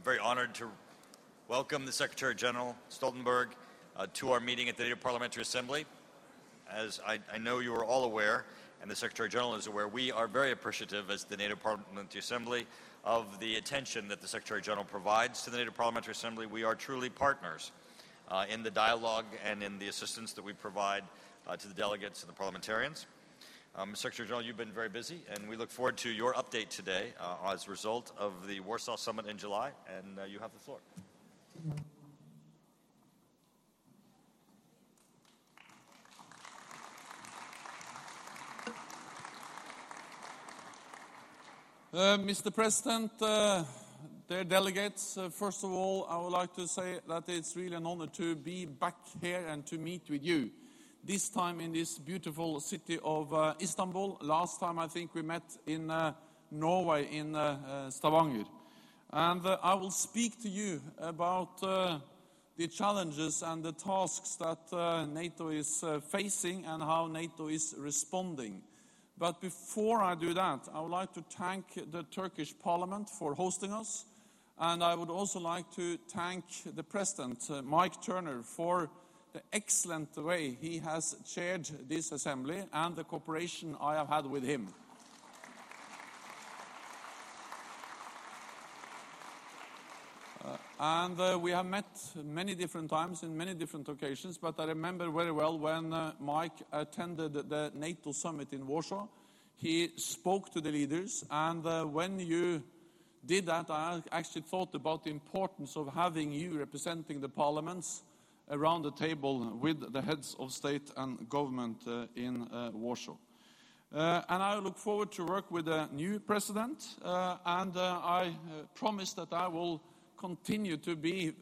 I'm very honored to welcome the Secretary General Stoltenberg to our meeting at the NATO Parliamentary Assembly. As I know you are all aware, and the Secretary General is aware, we are very appreciative as the NATO Parliamentary Assembly of the attention that the Secretary General provides to the NATO Parliamentary Assembly. We are truly partners in the dialogue and in the assistance that we provide to the delegates and the parliamentarians. Secretary General, you've been very busy, and we look forward to your update today as a result of the Warsaw Summit in July, and you have the floor. Mr. President, dear delegates, first of all, I would like to say that it's really an honor to be back here and to meet with you. This time in this beautiful city of Istanbul. Last time I think we met in Norway, in Stavanger. And I will speak to you about the challenges and the tasks that NATO is facing and how NATO is responding. But before I do that, I would like to thank the Turkish Parliament for hosting us. And I would also like to thank the President, Mike Turner, for the excellent way he has chaired this assembly and the cooperation I have had with him. We have met many different times in many different occasions, but I remember very well when Mike attended the NATO summit in Warsaw. He spoke to the leaders, and when you did that, I actually thought about the importance of having you representing the parliaments around the table with the heads of state and government in Warsaw. And I look forward to work with the new president, and I promise that I will continue to be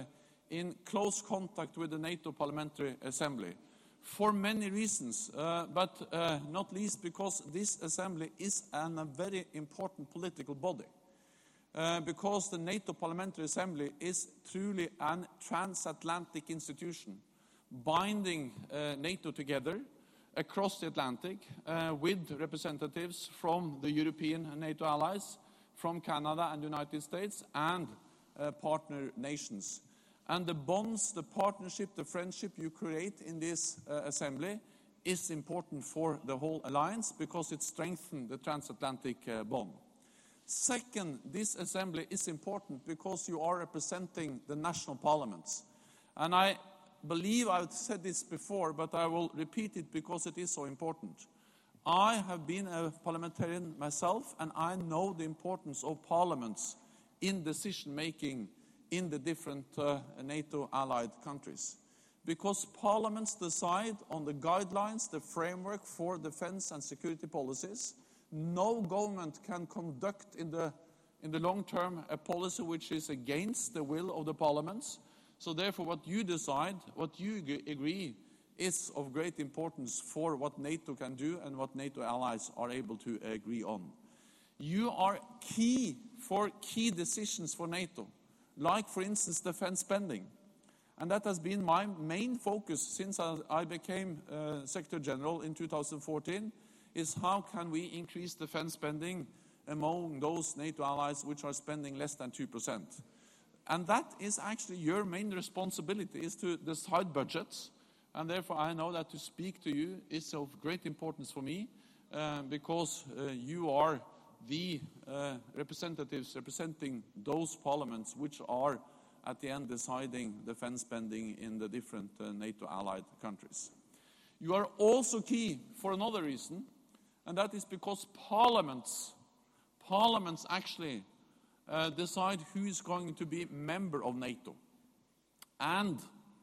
in close contact with the NATO Parliamentary Assembly for many reasons, but not least because this assembly is a very important political body. Because the NATO Parliamentary Assembly is truly a transatlantic institution, binding NATO together across the Atlantic with representatives from the European NATO allies, from Canada and the United States, and partner nations. And the bonds, the partnership, the friendship you create in this assembly is important for the whole alliance because it strengthens the transatlantic bond. Second, this assembly is important because you are representing the national parliaments. And I believe I've said this before, but I will repeat it because it is so important. I have been a parliamentarian myself, and I know the importance of parliaments in decision-making in the different NATO allied countries. Because parliaments decide on the guidelines, the framework for defense and security policies. No government can conduct in the long term a policy which is against the will of the parliaments. So therefore what you decide, what you agree, is of great importance for what NATO can do and what NATO allies are able to agree on. You are key for key decisions for NATO, like for instance defense spending. And that has been my main focus since I became Secretary General in 2014. Is how can we increase defense spending among those NATO allies which are spending less than 2%. And that is actually your main responsibility, is to decide budgets. And therefore I know that to speak to you is of great importance for me because you are the representatives representing those parliaments which are at the end deciding defense spending in the different NATO allied countries. You are also key for another reason, and that is because parliaments actually decide who is going to be member of NATO. And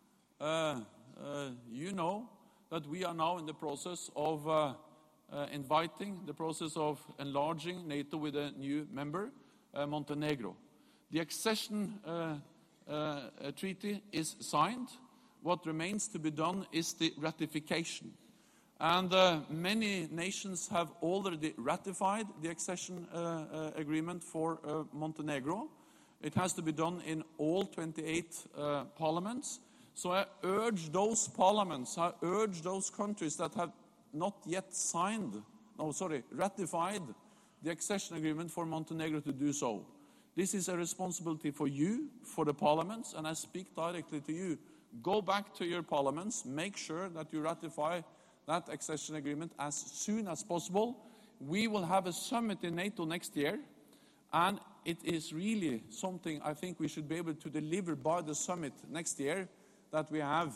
you know that we are now in the process of inviting, the process of enlarging NATO with a new member, Montenegro. The accession treaty is signed. What remains to be done is the ratification. And many nations have already ratified the accession agreement for Montenegro. It has to be done in all 28 parliaments. So I urge those parliaments, I urge those countries that have not yet ratified the accession agreement for Montenegro to do so. This is a responsibility for you, for the parliaments, and I speak directly to you. Go back to your parliaments, make sure that you ratify that accession agreement as soon as possible. We will have a summit in NATO next year, and it is really something I think we should be able to deliver by the summit next year, that we have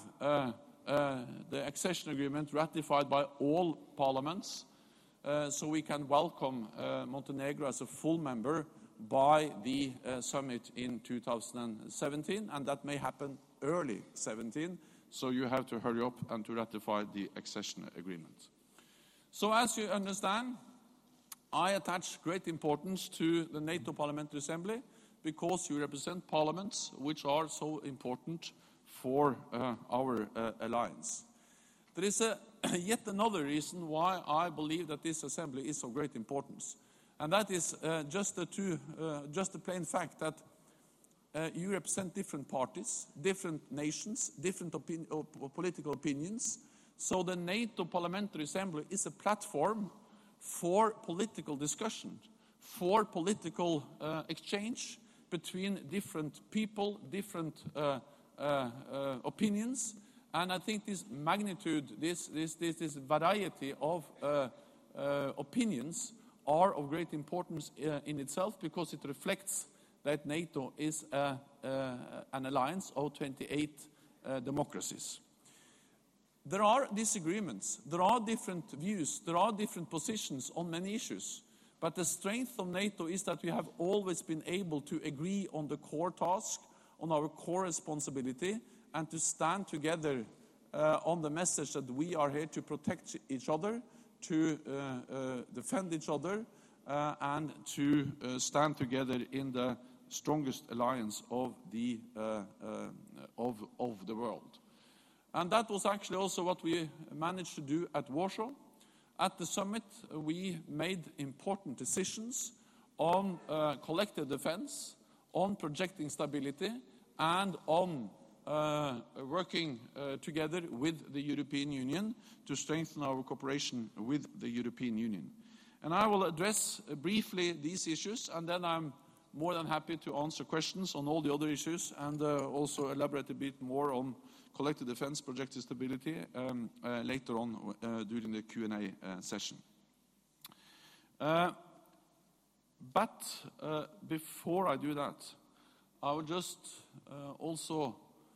the accession agreement ratified by all parliaments, so we can welcome Montenegro as a full member by the summit in 2017, and that may happen early 17, so you have to hurry up and to ratify the accession agreement. So as you understand, I attach great importance to the NATO Parliamentary Assembly because you represent parliaments which are so important for our alliance. There is yet another reason why I believe that this assembly is of great importance, and that is just the plain fact that you represent different parties, different nations, different political opinions. So the NATO Parliamentary Assembly is a platform for political discussion, for political exchange between different people, different opinions. And I think this magnitude, this variety of opinions are of great importance in itself, because it reflects that NATO is an alliance of 28 democracies. There are disagreements, there are different views, there are different positions on many issues, but the strength of NATO is that we have always been able to agree on the core task, on our core responsibility, and to stand together on the message that we are here to protect each other, to defend each other, and to stand together in the strongest alliance of the world. And that was actually also what we managed to do at Warsaw. At the summit, we made important decisions on collective defense, on projecting stability, and on working together with the European Union to strengthen our cooperation with the European Union. And I will address briefly these issues, and then I'm more than happy to answer questions on all the other issues, and also elaborate a bit more on collective defense, projected stability later on during the Q&A session. But before I do that, I will just also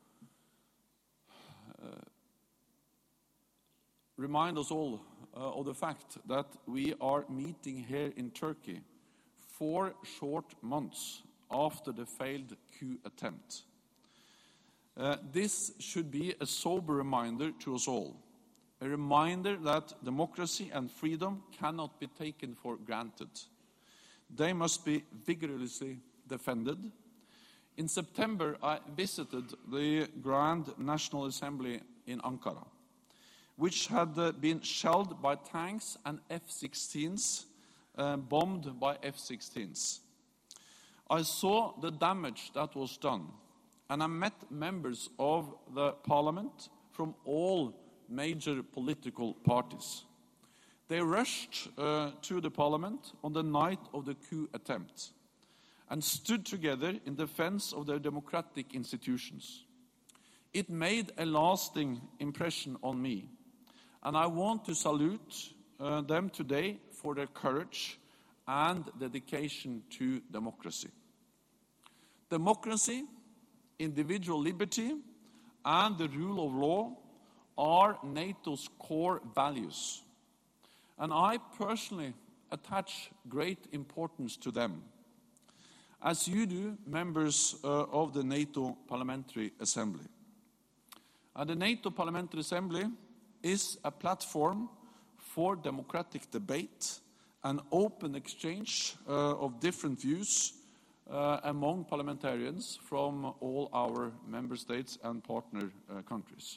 remind us all of the fact that we are meeting here in Turkey 4 short months after the failed coup attempt. This should be a sober reminder to us all, a reminder that democracy and freedom cannot be taken for granted. They must be vigorously defended. In September, I visited the Grand National Assembly in Ankara, which had been shelled by tanks and F-16s, bombed by F-16s. I saw the damage that was done, and I met members of the parliament from all major political parties. They rushed to the parliament on the night of the coup attempt and stood together in defense of their democratic institutions. It made a lasting impression on me, and I want to salute them today for their courage and dedication to democracy. Democracy, individual liberty, and the rule of law are NATO's core values, and I personally attach great importance to them, as you do, members of the NATO Parliamentary Assembly. And the NATO Parliamentary Assembly is a platform for democratic debate and open exchange of different views among parliamentarians from all our member states and partner countries.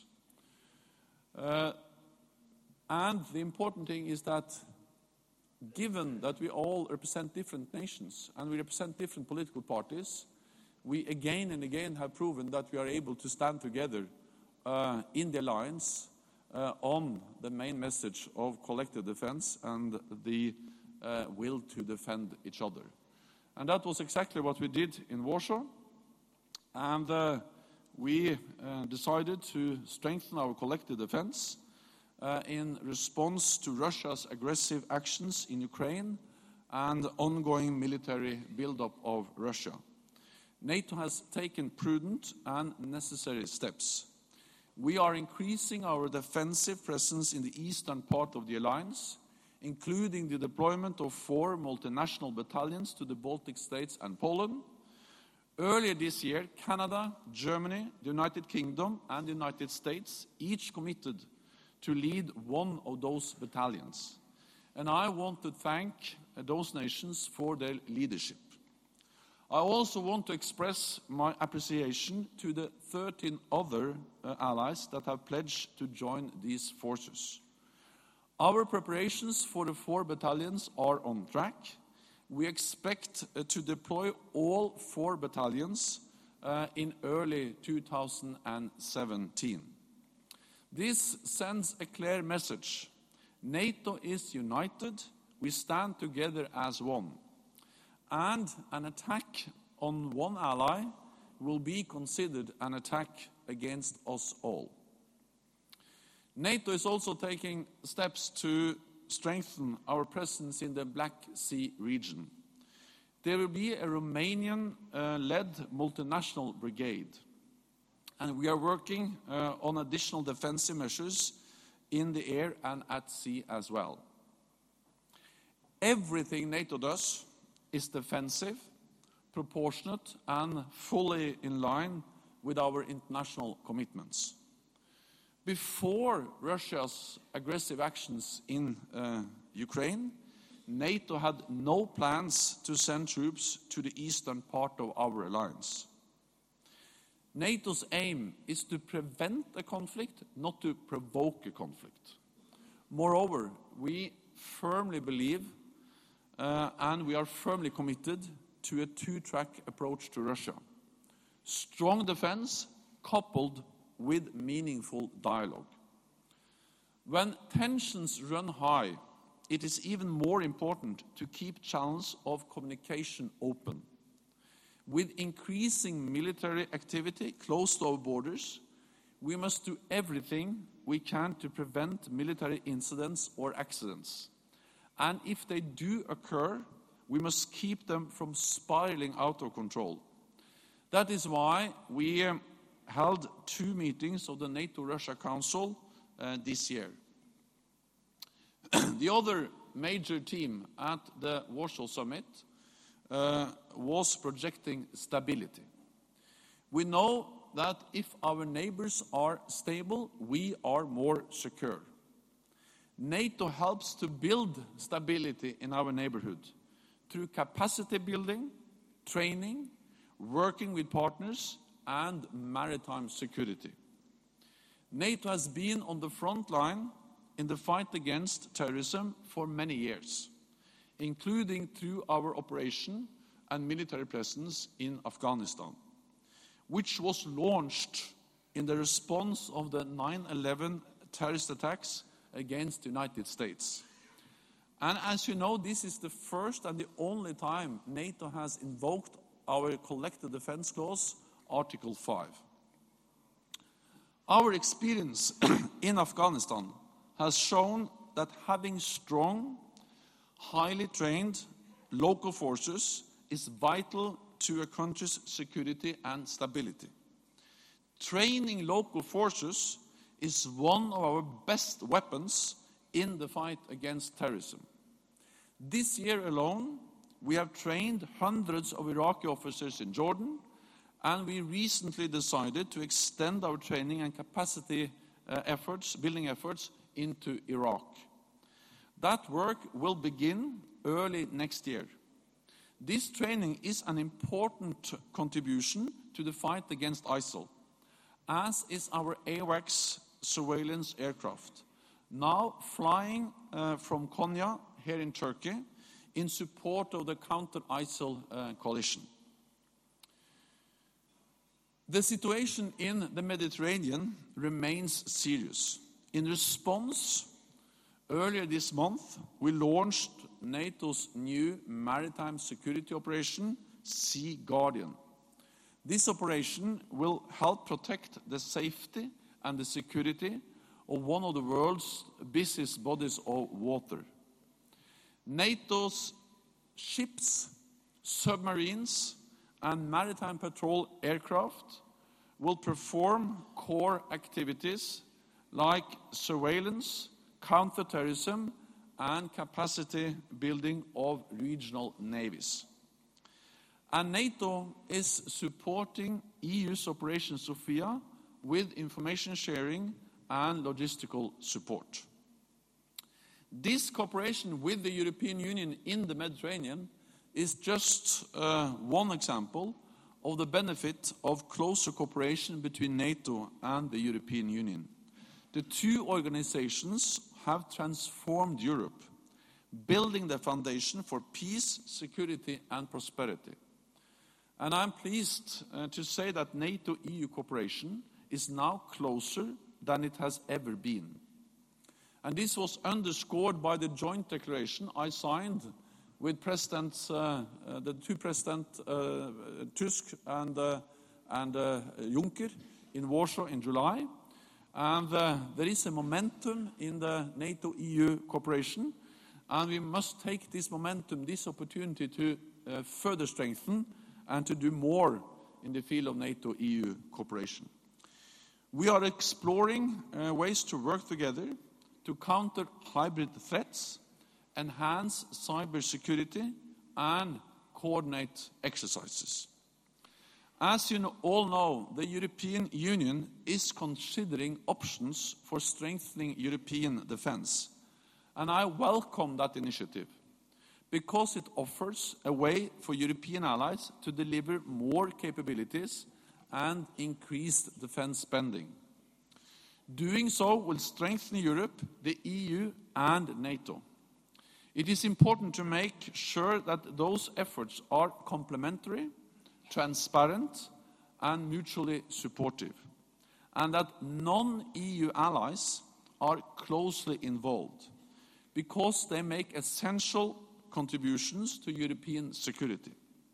And the important thing is that, given that we all represent different nations and we represent different political parties, we again and again have proven that we are able to stand together in the alliance on the main message of collective defense and the will to defend each other. And that was exactly what we did in Warsaw. And we decided to strengthen our collective defense in response to Russia's aggressive actions in Ukraine and ongoing military buildup of Russia. NATO has taken prudent and necessary steps. We are increasing our defensive presence in the eastern part of the alliance, including the deployment of 4 multinational battalions to the Baltic states and Poland. Earlier this year, Canada, Germany, the United Kingdom, and the United States each committed to lead one of those battalions. And I want to thank those nations for their leadership. I also want to express my appreciation to the 13 other allies that have pledged to join these forces. Our preparations for the 4 battalions are on track. We expect to deploy all 4 battalions in early 2017. This sends a clear message. NATO is united. We stand together as one. And an attack on one ally will be considered an attack against us all. NATO is also taking steps to strengthen our presence in the Black Sea region. There will be a Romanian-led multinational brigade, and we are working on additional defensive measures in the air and at sea as well. Everything NATO does is defensive, proportionate, and fully in line with our international commitments. Before Russia's aggressive actions in Ukraine, NATO had no plans to send troops to the eastern part of our alliance. NATO's aim is to prevent a conflict, not to provoke a conflict. Moreover, we firmly believe and we are firmly committed to a 2-track approach to Russia. Strong defense coupled with meaningful dialogue. When tensions run high, it is even more important to keep channels of communication open. With increasing military activity close to our borders, we must do everything we can to prevent military incidents or accidents. And if they do occur, we must keep them from spiraling out of control. That is why we held 2 meetings of the NATO-Russia Council this year. The other major theme at the Warsaw Summit was projecting stability. We know that if our neighbors are stable, we are more secure. NATO helps to build stability in our neighborhood through capacity building, training, working with partners, and maritime security. NATO has been on the front line in the fight against terrorism for many years, including through our operation and military presence in Afghanistan, which was launched in the response of the 9/11 terrorist attacks against the United States. And as you know, this is the first and the only time NATO has invoked our collective defense clause, Article 5. Our experience in Afghanistan has shown that having strong, highly trained local forces is vital to a country's security and stability. Training local forces is one of our best weapons in the fight against terrorism. This year alone, we have trained hundreds of Iraqi officers in Jordan, and we recently decided to extend our training and capacity building efforts into Iraq. That work will begin early next year. This training is an important contribution to the fight against ISIL, as is our AWACS surveillance aircraft, now flying from Konya here in Turkey in support of the counter-ISIL coalition. The situation in the Mediterranean remains serious. In response, earlier this month, we launched NATO's new maritime security operation, Sea Guardian. This operation will help protect the safety and the security of one of the world's busiest bodies of water. NATO's ships, submarines, and maritime patrol aircraft will perform core activities like surveillance, counterterrorism, and capacity building of regional navies. And NATO is supporting EU's Operation Sophia with information sharing and logistical support. This cooperation with the European Union in the Mediterranean is just one example of the benefit of closer cooperation between NATO and the European Union. The two organizations have transformed Europe, building the foundation for peace, security, and prosperity. And I'm pleased to say that NATO-EU cooperation is now closer than it has ever been. And this was underscored by the joint declaration I signed with the two Presidents Tusk and Juncker in Warsaw in July. And there is a momentum in the NATO-EU cooperation, and we must take this momentum, this opportunity to further strengthen and to do more in the field of NATO-EU cooperation. We are exploring ways to work together to counter hybrid threats, enhance cybersecurity, and coordinate exercises. As you all know, the European Union is considering options for strengthening European defense. And I welcome that initiative because it offers a way for European allies to deliver more capabilities and increased defense spending. Doing so will strengthen Europe, the EU, and NATO. It is important to make sure that those efforts are complementary, transparent, and mutually supportive, and that non-EU allies are closely involved because they make essential contributions to European security.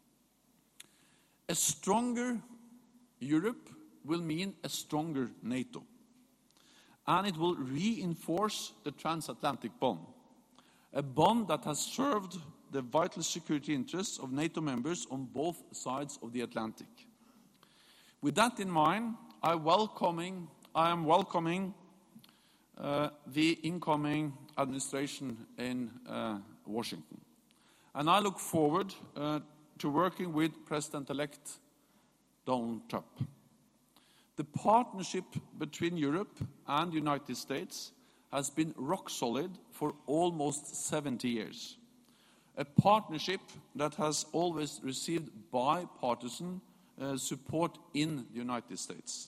A stronger Europe will mean a stronger NATO, and it will reinforce the transatlantic bond, a bond that has served the vital security interests of NATO members on both sides of the Atlantic. With that in mind, I am welcoming the incoming administration in Washington. And I look forward to working with President-elect Donald Trump. The partnership between Europe and the United States has been rock solid for almost 70 years. A partnership that has always received bipartisan support in the United States.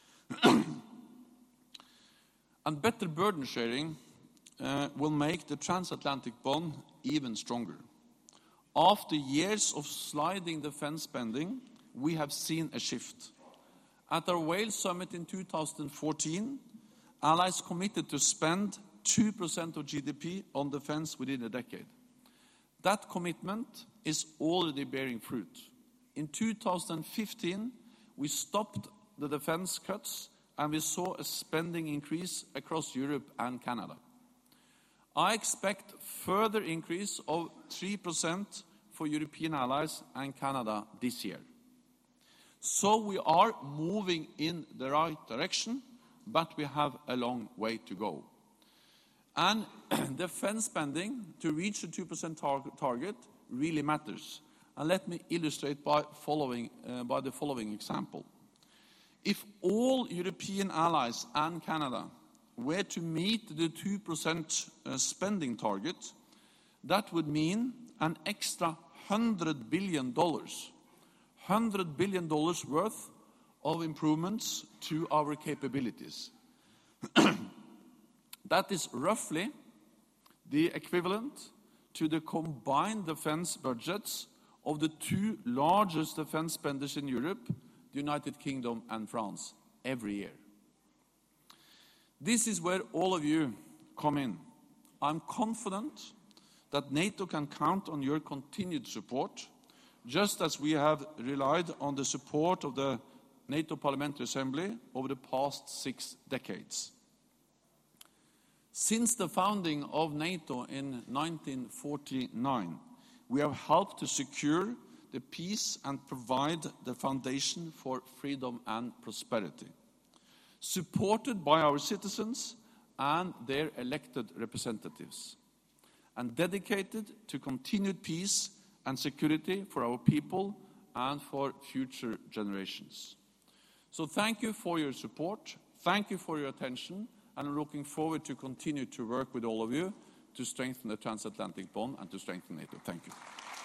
And better burden sharing will make the transatlantic bond even stronger. After years of sliding defense spending, we have seen a shift. At our Wales summit in 2014, allies committed to spend 2% of GDP on defense within a decade. That commitment is already bearing fruit. In 2015, we stopped the defense cuts and we saw a spending increase across Europe and Canada. I expect further increase of 3% for European allies and Canada this year. So we are moving in the right direction, but we have a long way to go. And defense spending to reach the 2% target really matters. And let me illustrate by the following example. If all European allies and Canada were to meet the 2% spending target, that would mean an extra $100 billion worth of improvements to our capabilities. That is roughly the equivalent to the combined defense budgets of the two largest defense spenders in Europe, the United Kingdom and France, every year. This is where all of you come in. I'm confident that NATO can count on your continued support, just as we have relied on the support of the NATO Parliamentary Assembly over the past 6 decades. Since the founding of NATO in 1949, we have helped to secure the peace and provide the foundation for freedom and prosperity, supported by our citizens and their elected representatives, and dedicated to continued peace and security for our people and for future generations. So thank you for your support, thank you for your attention, and I'm looking forward to continue to work with all of you to strengthen the transatlantic bond and to strengthen NATO. Thank you.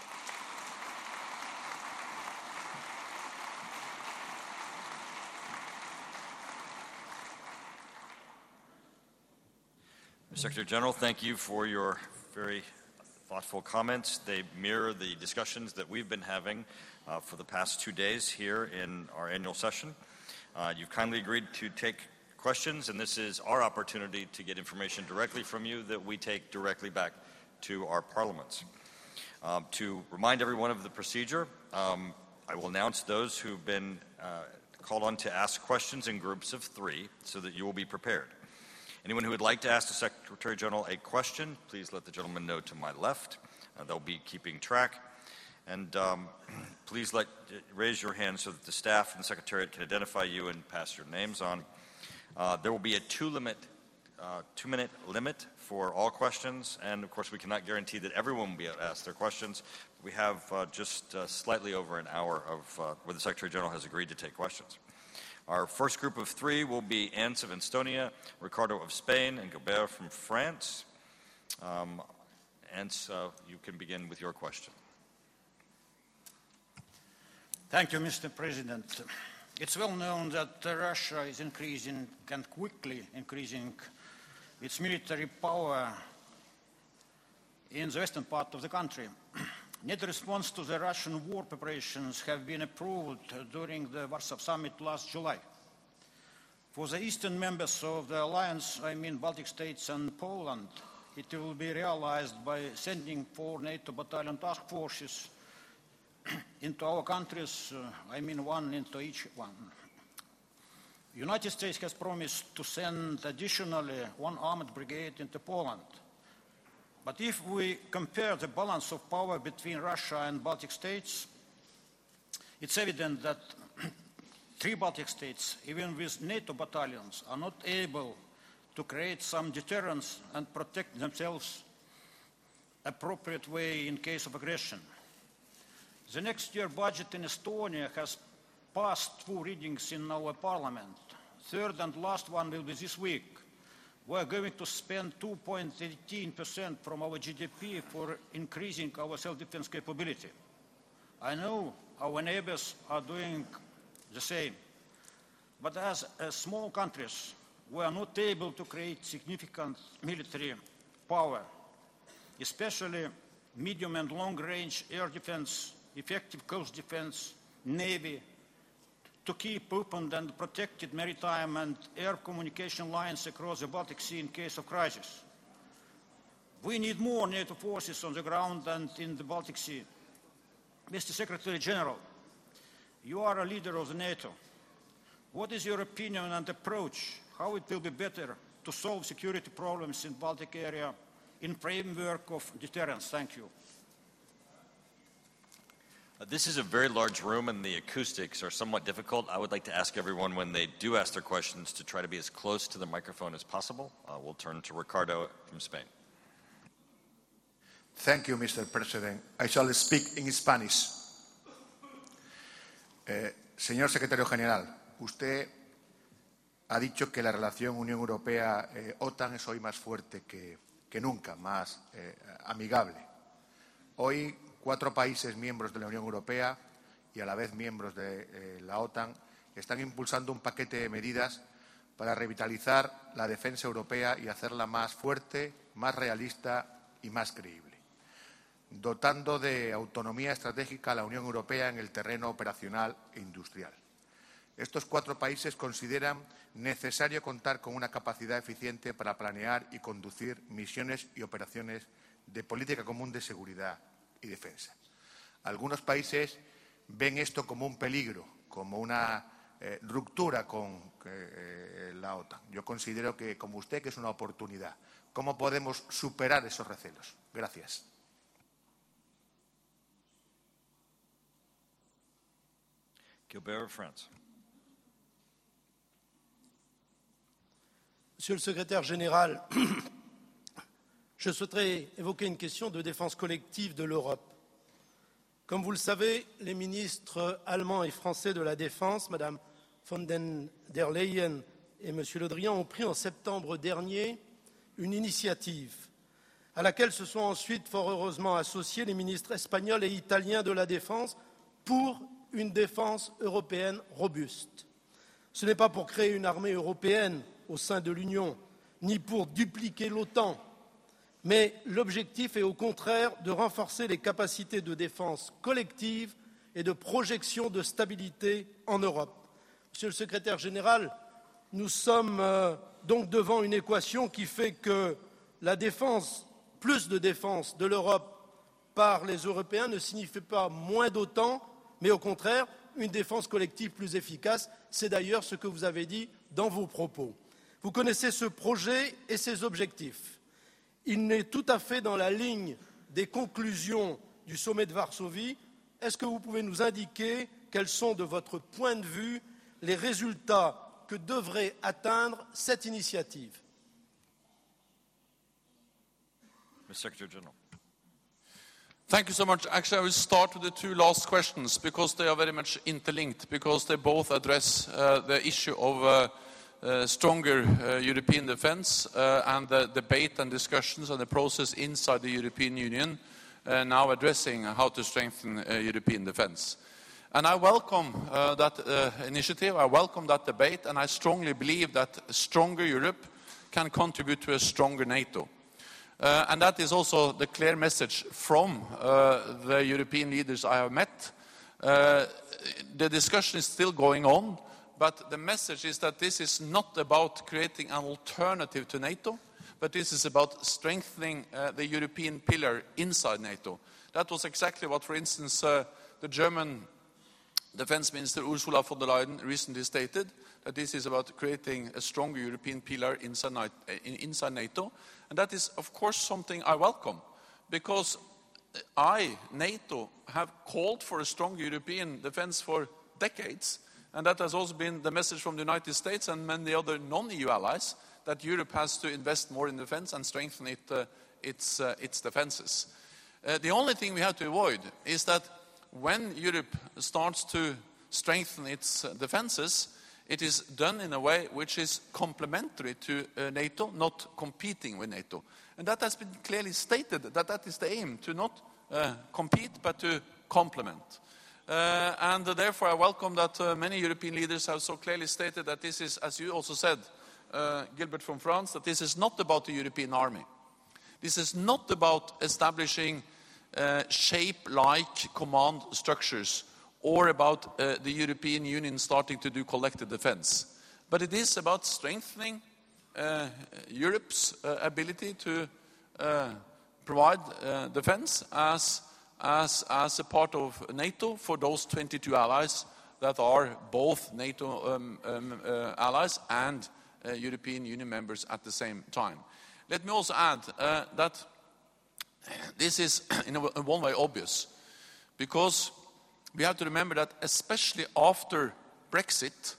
Secretary General, thank you for your very thoughtful comments. They mirror the discussions that we've been having for the past 2 days here in our annual session. You've kindly agreed to take questions, and this is our opportunity to get information directly from you that we take directly back to our parliaments. To remind everyone of the procedure, I will announce those who've been called on to ask questions in groups of 3 so that you will be prepared. Anyone who would like to ask the Secretary General a question, please let the gentleman know to my left. They'll be keeping track. And please raise your hand so that the staff and the Secretariat can identify you and pass your names on. There will be a 2-minute limit for all questions, and of course we cannot guarantee that everyone will be able to ask their questions. We have just slightly over an hour of where the Secretary General has agreed to take questions. Our first group of 3 will be Ance of Estonia, Ricardo of Spain, and Gilbert from France. Ance, you can begin with your question. Thank you, Mr. President. It's well known that Russia is increasing and quickly increasing its military power in the western part of the country. NATO response to the Russian war preparations have been approved during the Warsaw Summit last July. For the eastern members of the alliance, I mean Baltic states and Poland, it will be realized by sending 4 NATO battalion task forces into our countries, I mean 1 into each one. The United States has promised to send additionally 1 armored brigade into Poland. But if we compare the balance of power between Russia and Baltic states, it's evident that 3 Baltic states, even with NATO battalions, are not able to create some deterrence and protect themselves appropriate way in case of aggression. The next year budget in Estonia has passed 2 readings in our parliament. Third and last one will be this week. We're going to spend 2.18% from our GDP for increasing our self-defense capability. I know our neighbors are doing the same. But as small countries, we are not able to create significant military power, especially medium and long-range air defense, effective coast defense, navy, to keep open and protected maritime and air communication lines across the Baltic Sea in case of crisis. We need more NATO forces on the ground and in the Baltic Sea. Mr. Secretary General, you are a leader of the NATO. What is your opinion and approach how it will be better to solve security problems in the Baltic area in framework of deterrence? Thank you. This is a very large room and the acoustics are somewhat difficult. I would like to ask everyone when they do ask their questions to try to be as close to the microphone as possible. We'll turn to Ricardo from Spain. Thank you, Mr. President. I shall speak in Spanish. Señor Secretario General, usted ha dicho que la relación Unión Europea-OTAN es hoy más fuerte que nunca, más amigable. Hoy 4 países miembros de la Unión Europea y a la vez miembros de la OTAN están impulsando un paquete de medidas para revitalizar la defensa europea y hacerla más fuerte, más realista y más creíble, dotando de autonomía estratégica a la Unión Europea en el terreno operacional e industrial. Estos 4 países consideran necesario contar con una capacidad eficiente para planear y conducir misiones y operaciones de política común de seguridad y defensa. Algunos países ven esto como un peligro, como una ruptura con la OTAN. Yo considero que, como usted, que es una oportunidad. ¿Cómo podemos superar esos recelos? Gracias. Gilbert, France. Monsieur le secrétaire général, je souhaiterais évoquer une question de défense collective de l'Europe. Comme vous le savez, les ministres allemands et français de la Défense, Mme von der Leyen et M. Le Drian, ont pris en septembre dernier une initiative à laquelle se sont ensuite fort heureusement associés les ministres espagnols et italiens de la Défense pour une défense européenne robuste. Ce n'est pas pour créer une armée européenne au sein de l'Union, ni pour dupliquer l'OTAN, mais l'objectif est au contraire de renforcer les capacités de défense collective et de projection de stabilité en Europe. Monsieur le secrétaire général, nous sommes donc devant une équation qui fait que la défense, plus de défense de l'Europe par les Européens ne signifie pas moins d'OTAN, mais au contraire une défense collective plus efficace. C'est d'ailleurs ce que vous avez dit dans vos propos. Vous connaissez ce projet et ses objectifs. Il est tout à fait dans la ligne des conclusions du sommet de Varsovie. Est-ce que vous pouvez nous indiquer quels sont, de votre point de vue, les résultats que devrait atteindre cette initiative? Mr. Secretary General. Thank you so much. Actually, I will start with the two last questions because they are very much interlinked, because they both address the issue of stronger European defense and the debate and discussions and the process inside the European Union now addressing how to strengthen European defense. And I welcome that initiative, I welcome that debate, and I strongly believe that a stronger Europe can contribute to a stronger NATO. And that is also the clear message from the European leaders I have met. The discussion is still going on, but the message is that this is not about creating an alternative to NATO, but this is about strengthening the European pillar inside NATO. That was exactly what, for instance, the German Defense Minister Ursula von der Leyen recently stated, that this is about creating a stronger European pillar inside NATO. And that is, of course, something I welcome, because NATO, have called for a strong European defense for decades, and that has also been the message from the United States and many other non-EU allies, that Europe has to invest more in defense and strengthen its defenses. The only thing we have to avoid is that when Europe starts to strengthen its defenses, it is done in a way which is complementary to NATO, not competing with NATO. And that has been clearly stated, that is the aim, to not compete, but to complement. And therefore I welcome that many European leaders have so clearly stated that this is, as you also said, Gilbert from France, that this is not about the European army. This is not about establishing shape-like command structures or about the European Union starting to do collective defense. But it is about strengthening Europe's ability to provide defense as a part of NATO for those 22 allies that are both NATO allies and European Union members at the same time. Let me also add that this is in one way obvious, because we have to remember that especially after Brexit,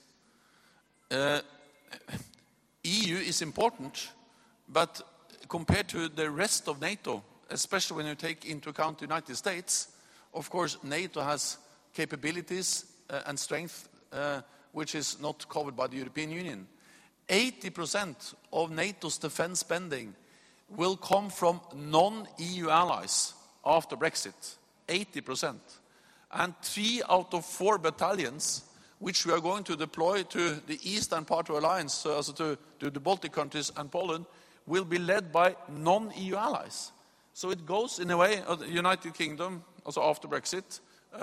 EU is important, but compared to the rest of NATO, especially when you take into account the United States, of course NATO has capabilities and strength which is not covered by the European Union. 80% of NATO's defense spending will come from non-EU allies after Brexit. 80%. And 3 out of 4 battalions, which we are going to deploy to the eastern part of the alliance, so also to the Baltic countries and Poland, will be led by non-EU allies. So it goes in a way of the United Kingdom, also after Brexit,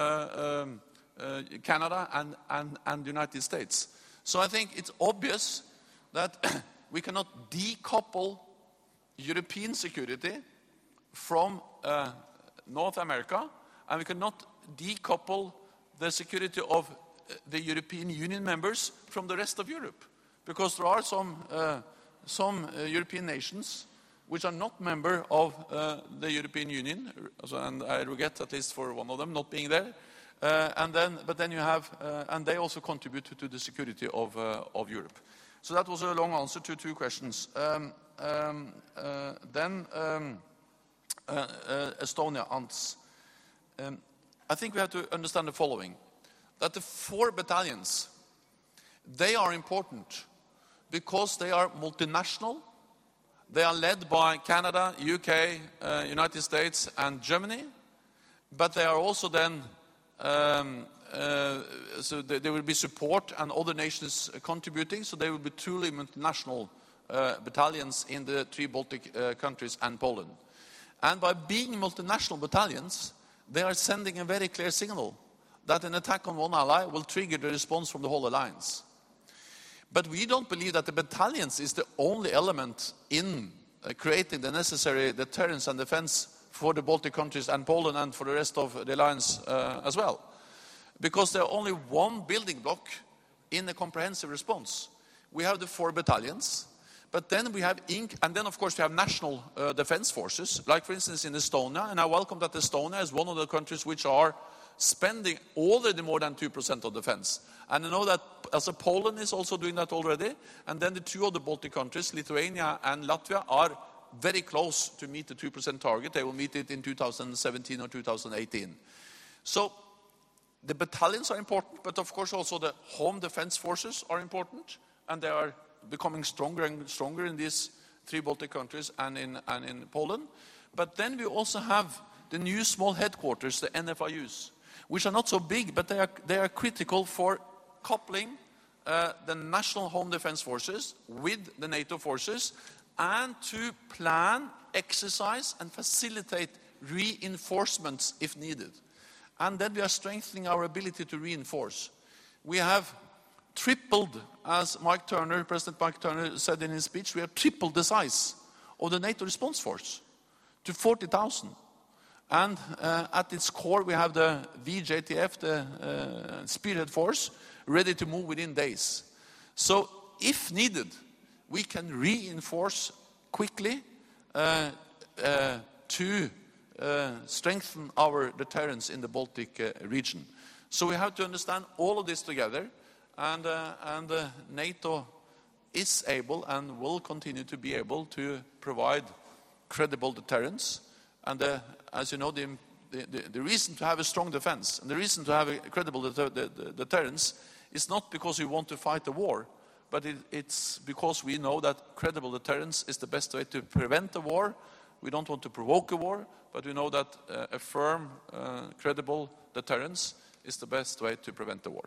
Canada and the United States. So I think it's obvious that we cannot decouple European security from North America, and we cannot decouple the security of the European Union members from the rest of Europe, because there are some European nations which are not member of the European Union, and I regret at least for one of them not being there. But then you have, and they also contribute to the security of Europe. So that was a long answer to two questions. Estonia, Ants. I think we have to understand the following, that the 4 battalions, they are important because they are multinational. They are led by Canada, UK, United States, and Germany, but they are also then, so there will be support and other nations contributing, so they will be truly multinational battalions in the 3 Baltic countries and Poland. And by being multinational battalions, they are sending a very clear signal that an attack on one ally will trigger the response from the whole alliance. But we don't believe that the battalions is the only element in creating the necessary deterrence and defense for the Baltic countries and Poland and for the rest of the alliance as well. Because there are only one building block in a comprehensive response. We have the 4 battalions, but then we have and then of course we have national defense forces, like for instance in Estonia, and I welcome that Estonia is one of the countries which are spending already more than 2% of defense. And I know that also Poland is also doing that already, and then the 2 other Baltic countries, Lithuania and Latvia, are very close to meet the 2% target. They will meet it in 2017 or 2018. So the battalions are important, but of course also the home defense forces are important, and they are becoming stronger and stronger in these 3 Baltic countries and in Poland. But then we also have the new small headquarters, the NFIUs, which are not so big, but they are critical for coupling the national home defense forces with the NATO forces, and to plan, exercise, and facilitate reinforcements if needed. And then we are strengthening our ability to reinforce. We have tripled, as President Mike Turner said in his speech, we have tripled the size of the NATO response force to 40,000. And at its core, we have the VJTF, the Spearhead Force, ready to move within days. So, if needed, we can reinforce quickly to strengthen our deterrence in the Baltic region. So we have to understand all of this together, and NATO is able and will continue to be able to provide credible deterrence. And as you know, the reason to have a strong defense and the reason to have a credible deterrence is not because we want to fight a war, but it's because we know that credible deterrence is the best way to prevent a war. We don't want to provoke a war, but we know that a firm, credible deterrence is the best way to prevent the war.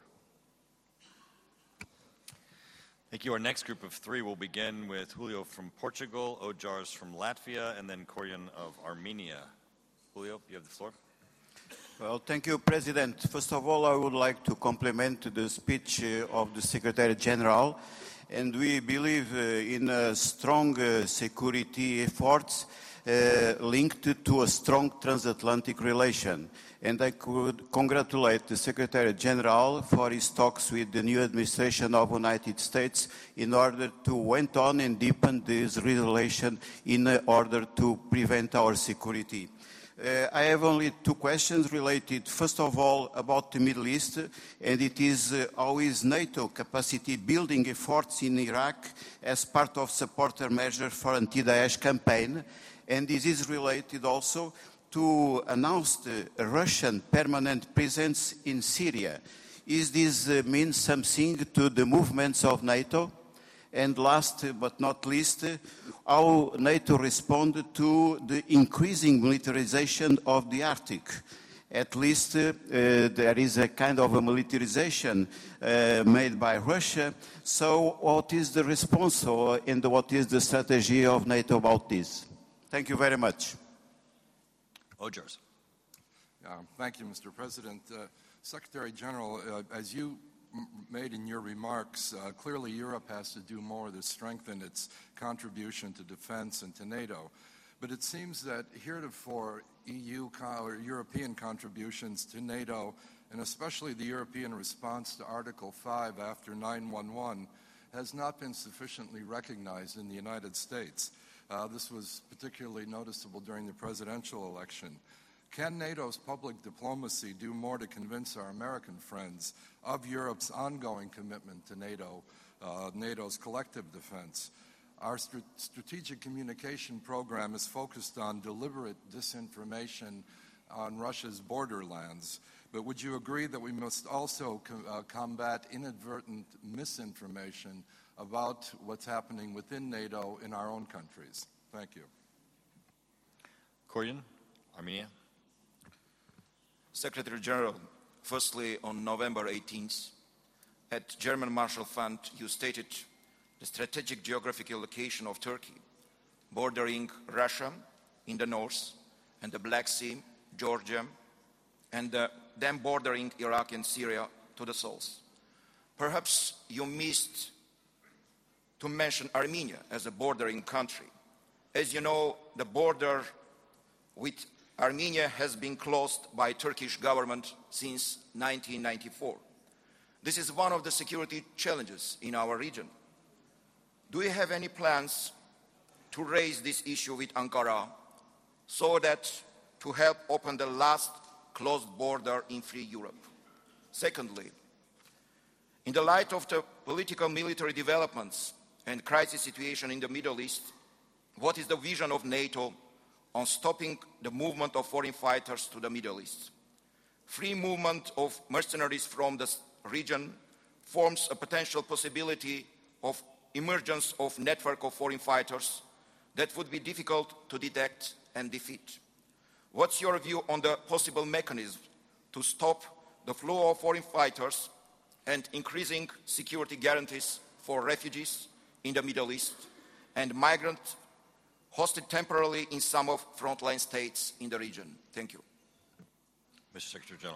Thank you. Our next group of 3 will begin with Julio from Portugal, Ojars from Latvia, and then Koryan of Armenia. Julio, you have the floor. Well, thank you, President. First of all, I would like to compliment the speech of the Secretary General, and we believe in strong security efforts linked to a strong transatlantic relation. And I could congratulate the Secretary General for his talks with the new administration of the United States in order to went on and deepen this relation in order to prevent our security. I have only 2 questions related, first of all, about the Middle East, and it is how is NATO capacity building efforts in Iraq as part of supporter measure for anti-Daesh campaign, and this is related also to announced Russian permanent presence in Syria. Is this mean something to the movements of NATO? And last but not least, how NATO responded to the increasing militarization of the Arctic. At least there is a kind of a militarization made by Russia. So what is the response and what is the strategy of NATO about this? Thank you very much. Ojars. Thank you, Mr. President. Secretary General, as you made in your remarks, clearly Europe has to do more to strengthen its contribution to defense and to NATO. but it seems that heretofore EU or European contributions to NATO, and especially the European response to Article 5 after 9/11, has not been sufficiently recognized in the United States. This was particularly noticeable during the presidential election. Can NATO's public diplomacy do more to convince our American friends of Europe's ongoing commitment to NATO, NATO's collective defense? Our strategic communication program is focused on deliberate disinformation on Russia's borderlands. But would you agree that we must also combat inadvertent misinformation about what's happening within NATO in our own countries? Thank you. Koryan, Armenia. Secretary General, firstly, on November 18th, at German Marshall Fund, you stated the strategic geographical location of Turkey, bordering Russia in the north and the Black Sea, Georgia, and then bordering Iraq and Syria to the south. Perhaps you missed to mention Armenia as a bordering country. As you know, the border with Armenia has been closed by Turkish government since 1994. This is one of the security challenges in our region. Do you have any plans to raise this issue with Ankara so that to help open the last closed border in free Europe? Secondly, in the light of the political military developments and crisis situation in the Middle East, what is the vision of NATO on stopping the movement of foreign fighters to the Middle East? Free movement of mercenaries from the region forms a potential possibility of emergence of network of foreign fighters that would be difficult to detect and defeat. What's your view on the possible mechanism to stop the flow of foreign fighters and increasing security guarantees for refugees in the Middle East and migrants hosted temporarily in some of frontline states in the region? Thank you. Mr. Secretary General.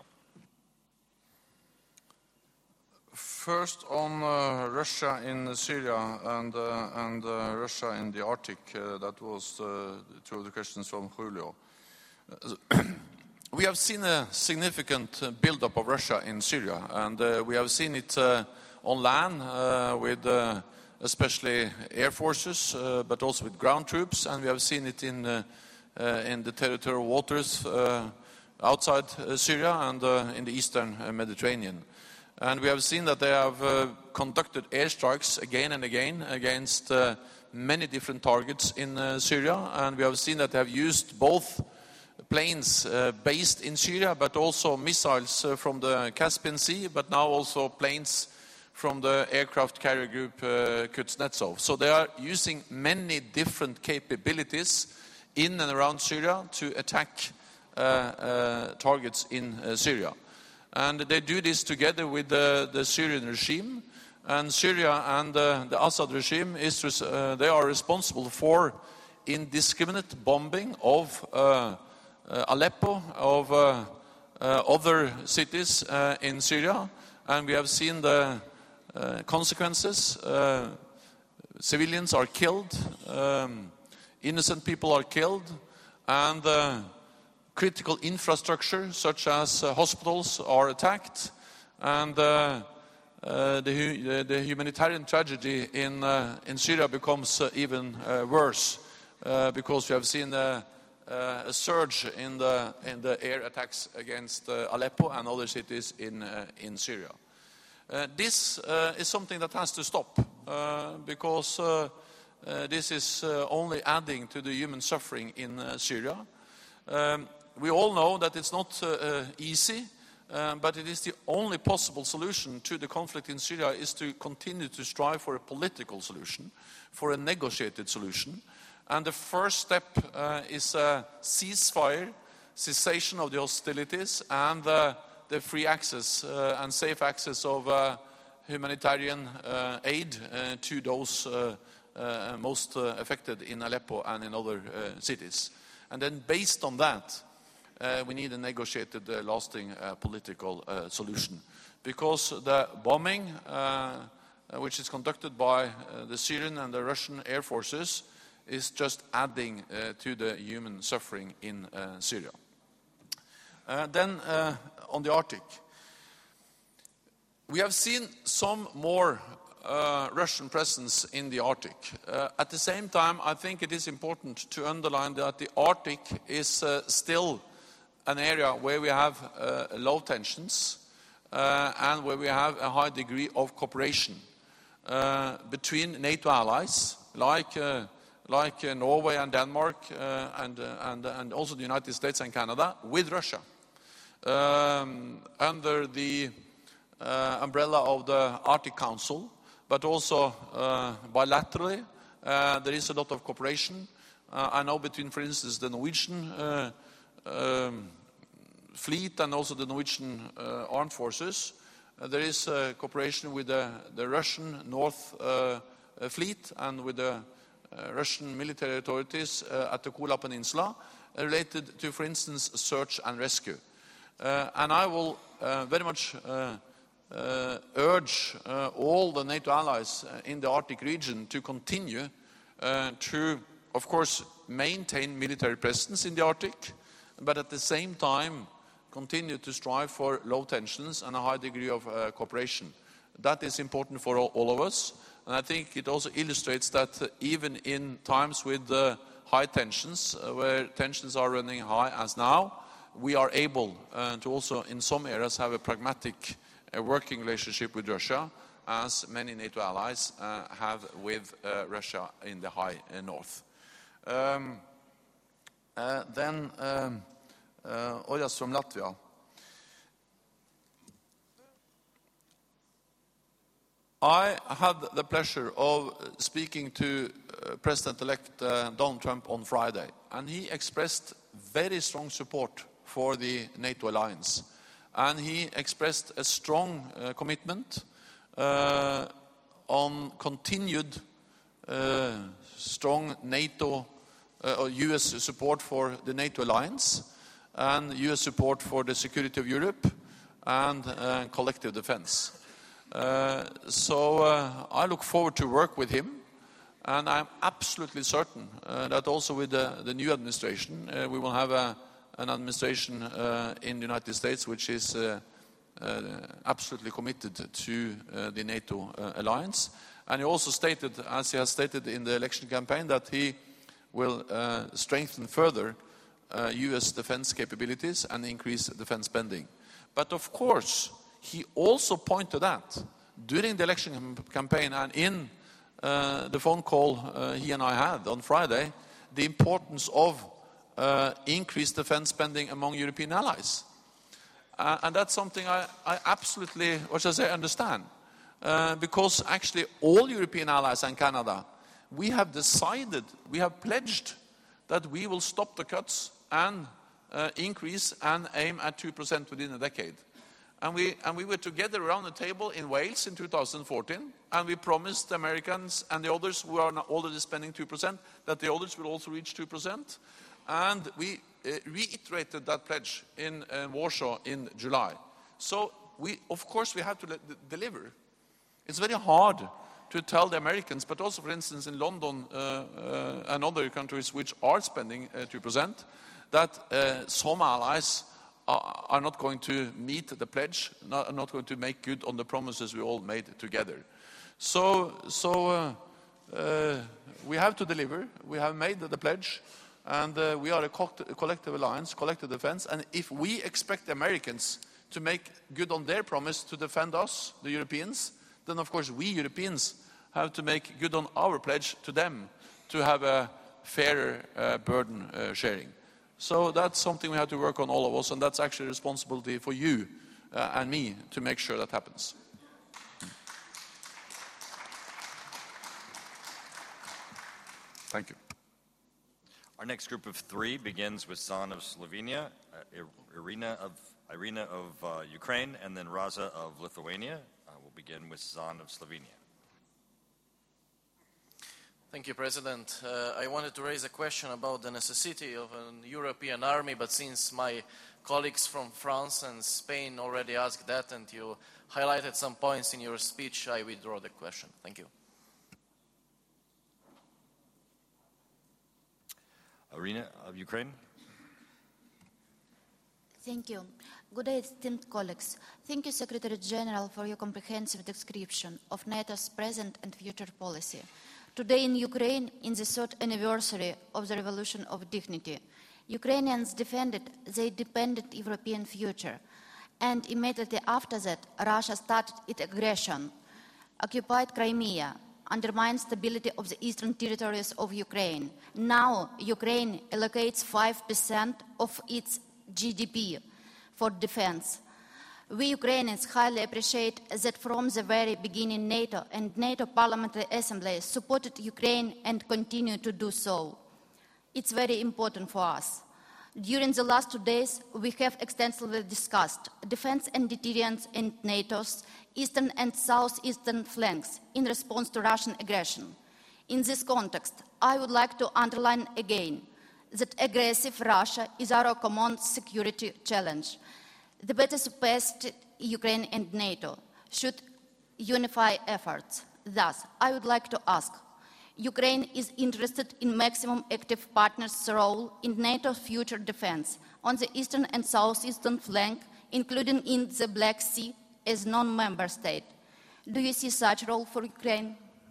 First, on Russia in Syria and Russia in the Arctic, that was two of the questions from Julio. We have seen a significant buildup of Russia in Syria, and we have seen it on land with especially air forces, but also with ground troops, and we have seen it in the territorial waters outside Syria and in the eastern Mediterranean. And we have seen that they have conducted airstrikes again and again against many different targets in Syria, and we have seen that they have used both planes based in Syria, but also missiles from the Caspian Sea, but now also planes from the aircraft carrier group Kuznetsov. So they are using many different capabilities in and around Syria to attack targets in Syria. And they do this together with the Syrian regime. And Syria and the Assad regime, they are responsible for indiscriminate bombing of Aleppo, of other cities in Syria. And we have seen the consequences. Civilians are killed, innocent people are killed, and critical infrastructure such as hospitals are attacked, and the humanitarian tragedy in Syria becomes even worse because we have seen a surge in the air attacks against Aleppo and other cities in Syria. This is something that has to stop because this is only adding to the human suffering in Syria. We all know that it's not easy, but it is the only possible solution to the conflict in Syria is to continue to strive for a political solution, for a negotiated solution. And the first step is a ceasefire, cessation of the hostilities, and the free access and safe access of humanitarian aid to those most affected in Aleppo and in other cities. And then based on that, we need a negotiated, lasting political solution. Because the bombing, which is conducted by the Syrian and the Russian air forces, is just adding to the human suffering in Syria. Then on the Arctic, we have seen some more Russian presence in the Arctic. At the same time, I think it is important to underline that the Arctic is still an area where we have low tensions and where we have a high degree of cooperation between NATO allies like Norway and Denmark and also the United States and Canada with Russia under the umbrella of the Arctic Council, but also bilaterally. There is a lot of cooperation. I know between, for instance, the Norwegian fleet and also the Norwegian armed forces. There is cooperation with the Russian North Fleet and with the Russian military authorities at the Kola Peninsula related to, for instance, search and rescue. And I will very much urge all the NATO allies in the Arctic region to continue to, of course, maintain military presence in the Arctic, but at the same time continue to strive for low tensions and a high degree of cooperation. That is important for all of us, and I think it also illustrates that even in times with high tensions, where tensions are running high as now, we are able to also in some areas have a pragmatic working relationship with Russia, as many NATO allies have with Russia in the high north. Then Oras from Latvia. I had the pleasure of speaking to President-elect Donald Trump on Friday, and he expressed very strong support for the NATO alliance. And he expressed a strong commitment on continued strong NATO or U.S. support for the NATO alliance and U.S. support for the security of Europe and collective defense. So I look forward to work with him, and I'm absolutely certain that also with the new administration we will have an administration in the United States which is absolutely committed to the NATO alliance. And he also stated, as he has stated in the election campaign, that he will strengthen further U.S. defense capabilities and increase defense spending. But of course, he also pointed out during the election campaign and in the phone call he and I had on Friday, the importance of increased defense spending among European allies. And that's something I absolutely, understand. Because actually all European allies and Canada, we have decided, we have pledged that we will stop the cuts and increase and aim at 2% within a decade. And we were together around the table in Wales in 2014, and we promised the Americans and the others who are already spending 2% that the others will also reach 2%. And we reiterated that pledge in Warsaw in July. So of course we have to deliver. It's very hard to tell the Americans, but also, for instance, in London and other countries which are spending 2%, that some allies are not going to meet the pledge, not going to make good on the promises we all made together. So we have to deliver. We have made the pledge, and we are a collective alliance, collective defense. And if we expect the Americans to make good on their promise to defend us, the Europeans, then of course we Europeans have to make good on our pledge to them to have a fairer burden sharing. So that's something we have to work on, all of us, and that's actually a responsibility for you and me to make sure that happens. Thank you. Our next group of three begins with Zan of Slovenia, Irina of Ukraine, and then Raza of Lithuania. We'll begin with Zan of Slovenia. Thank you, President. I wanted to raise a question about the necessity of a European army, but since my colleagues from France and Spain already asked that and you highlighted some points in your speech, I withdraw the question. Thank you. Irina of Ukraine. Thank you. Good day, esteemed colleagues. Thank you, Secretary General, for your comprehensive description of NATO's present and future policy. Today in Ukraine, in the third anniversary of the Revolution of Dignity, Ukrainians defended their independent European future. And immediately after that, Russia started its aggression, occupied Crimea, undermined stability of the eastern territories of Ukraine. Now, Ukraine allocates 5% of its GDP for defense. We Ukrainians highly appreciate that from the very beginning NATO and NATO Parliamentary Assembly supported Ukraine and continue to do so. It's very important for us. During the last 2 days, we have extensively discussed defense and deterrence in NATO's eastern and southeastern flanks in response to Russian aggression. In this context, I would like to underline again that aggressive Russia is our common security challenge. The better surpassed Ukraine and NATO should unify efforts. Thus, I would like to ask, Ukraine is interested in maximum active partners' role in NATO's future defense on the eastern and southeastern flank, including in the Black Sea as non-member state. Do you see such role for Ukraine?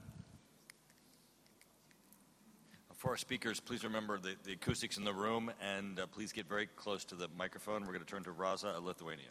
For our speakers, please remember the acoustics in the room, and please get very close to the microphone. We're going to turn to Raza of Lithuania.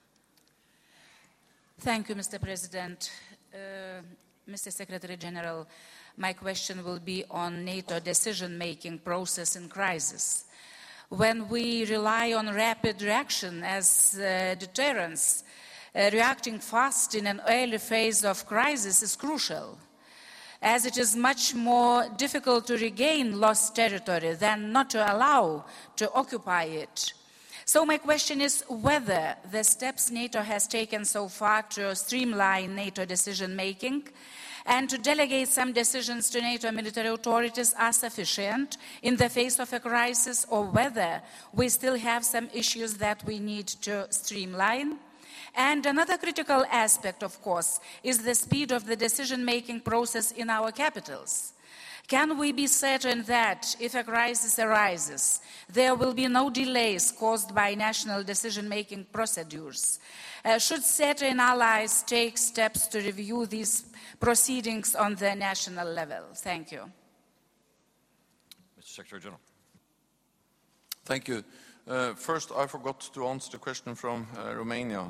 Thank you, Mr. President. Mr. Secretary General, my question will be on NATO decision-making process in crisis. When we rely on rapid reaction as deterrence, reacting fast in an early phase of crisis is crucial, as it is much more difficult to regain lost territory than not to allow to occupy it. So my question is whether the steps NATO has taken so far to streamline NATO decision-making and to delegate some decisions to NATO military authorities are sufficient in the face of a crisis, or whether we still have some issues that we need to streamline. And another critical aspect, of course, is the speed of the decision-making process in our capitals. Can we be certain that if a crisis arises, there will be no delays caused by national decision-making procedures? Should certain allies take steps to review these proceedings on the national level? Thank you. Mr. Secretary General. Thank you. First, I forgot to answer the question from Romania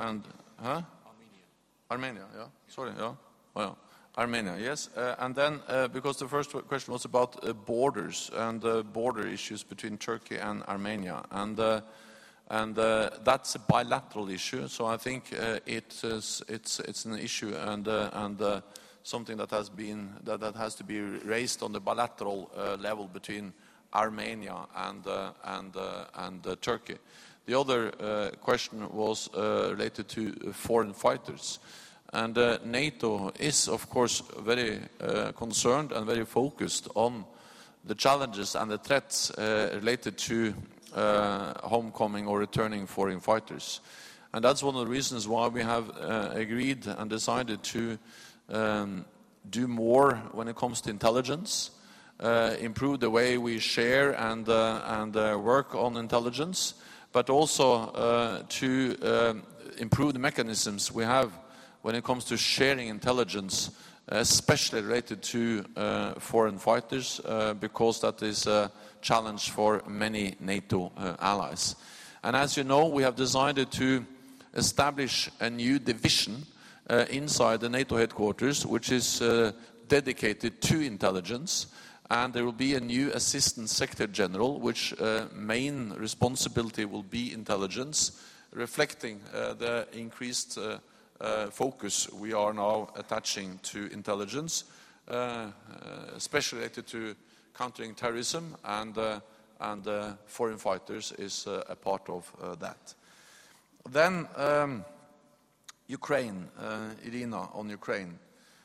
Armenia, yeah? Sorry, yeah? Oh, yeah. Armenia, yes. And then, because the first question was about borders and border issues between Turkey and Armenia. And that's a bilateral issue, so I think it's an issue and something that has to be raised on the bilateral level between Armenia and Turkey. The other question was related to foreign fighters. And NATO is, of course, very concerned and very focused on the challenges and the threats related to homecoming or returning foreign fighters. And that's one of the reasons why we have agreed and decided to do more when it comes to intelligence, improve the way we share and work on intelligence, but also to improve the mechanisms we have when it comes to sharing intelligence, especially related to foreign fighters, because that is a challenge for many NATO allies. And as you know, we have decided to establish a new division inside the NATO headquarters, which is dedicated to intelligence. And there will be a new Assistant Secretary General, which main responsibility will be intelligence, reflecting the increased focus we are now attaching to intelligence, especially related to countering terrorism, and foreign fighters is a part of that. Then Ukraine, Irina, on Ukraine.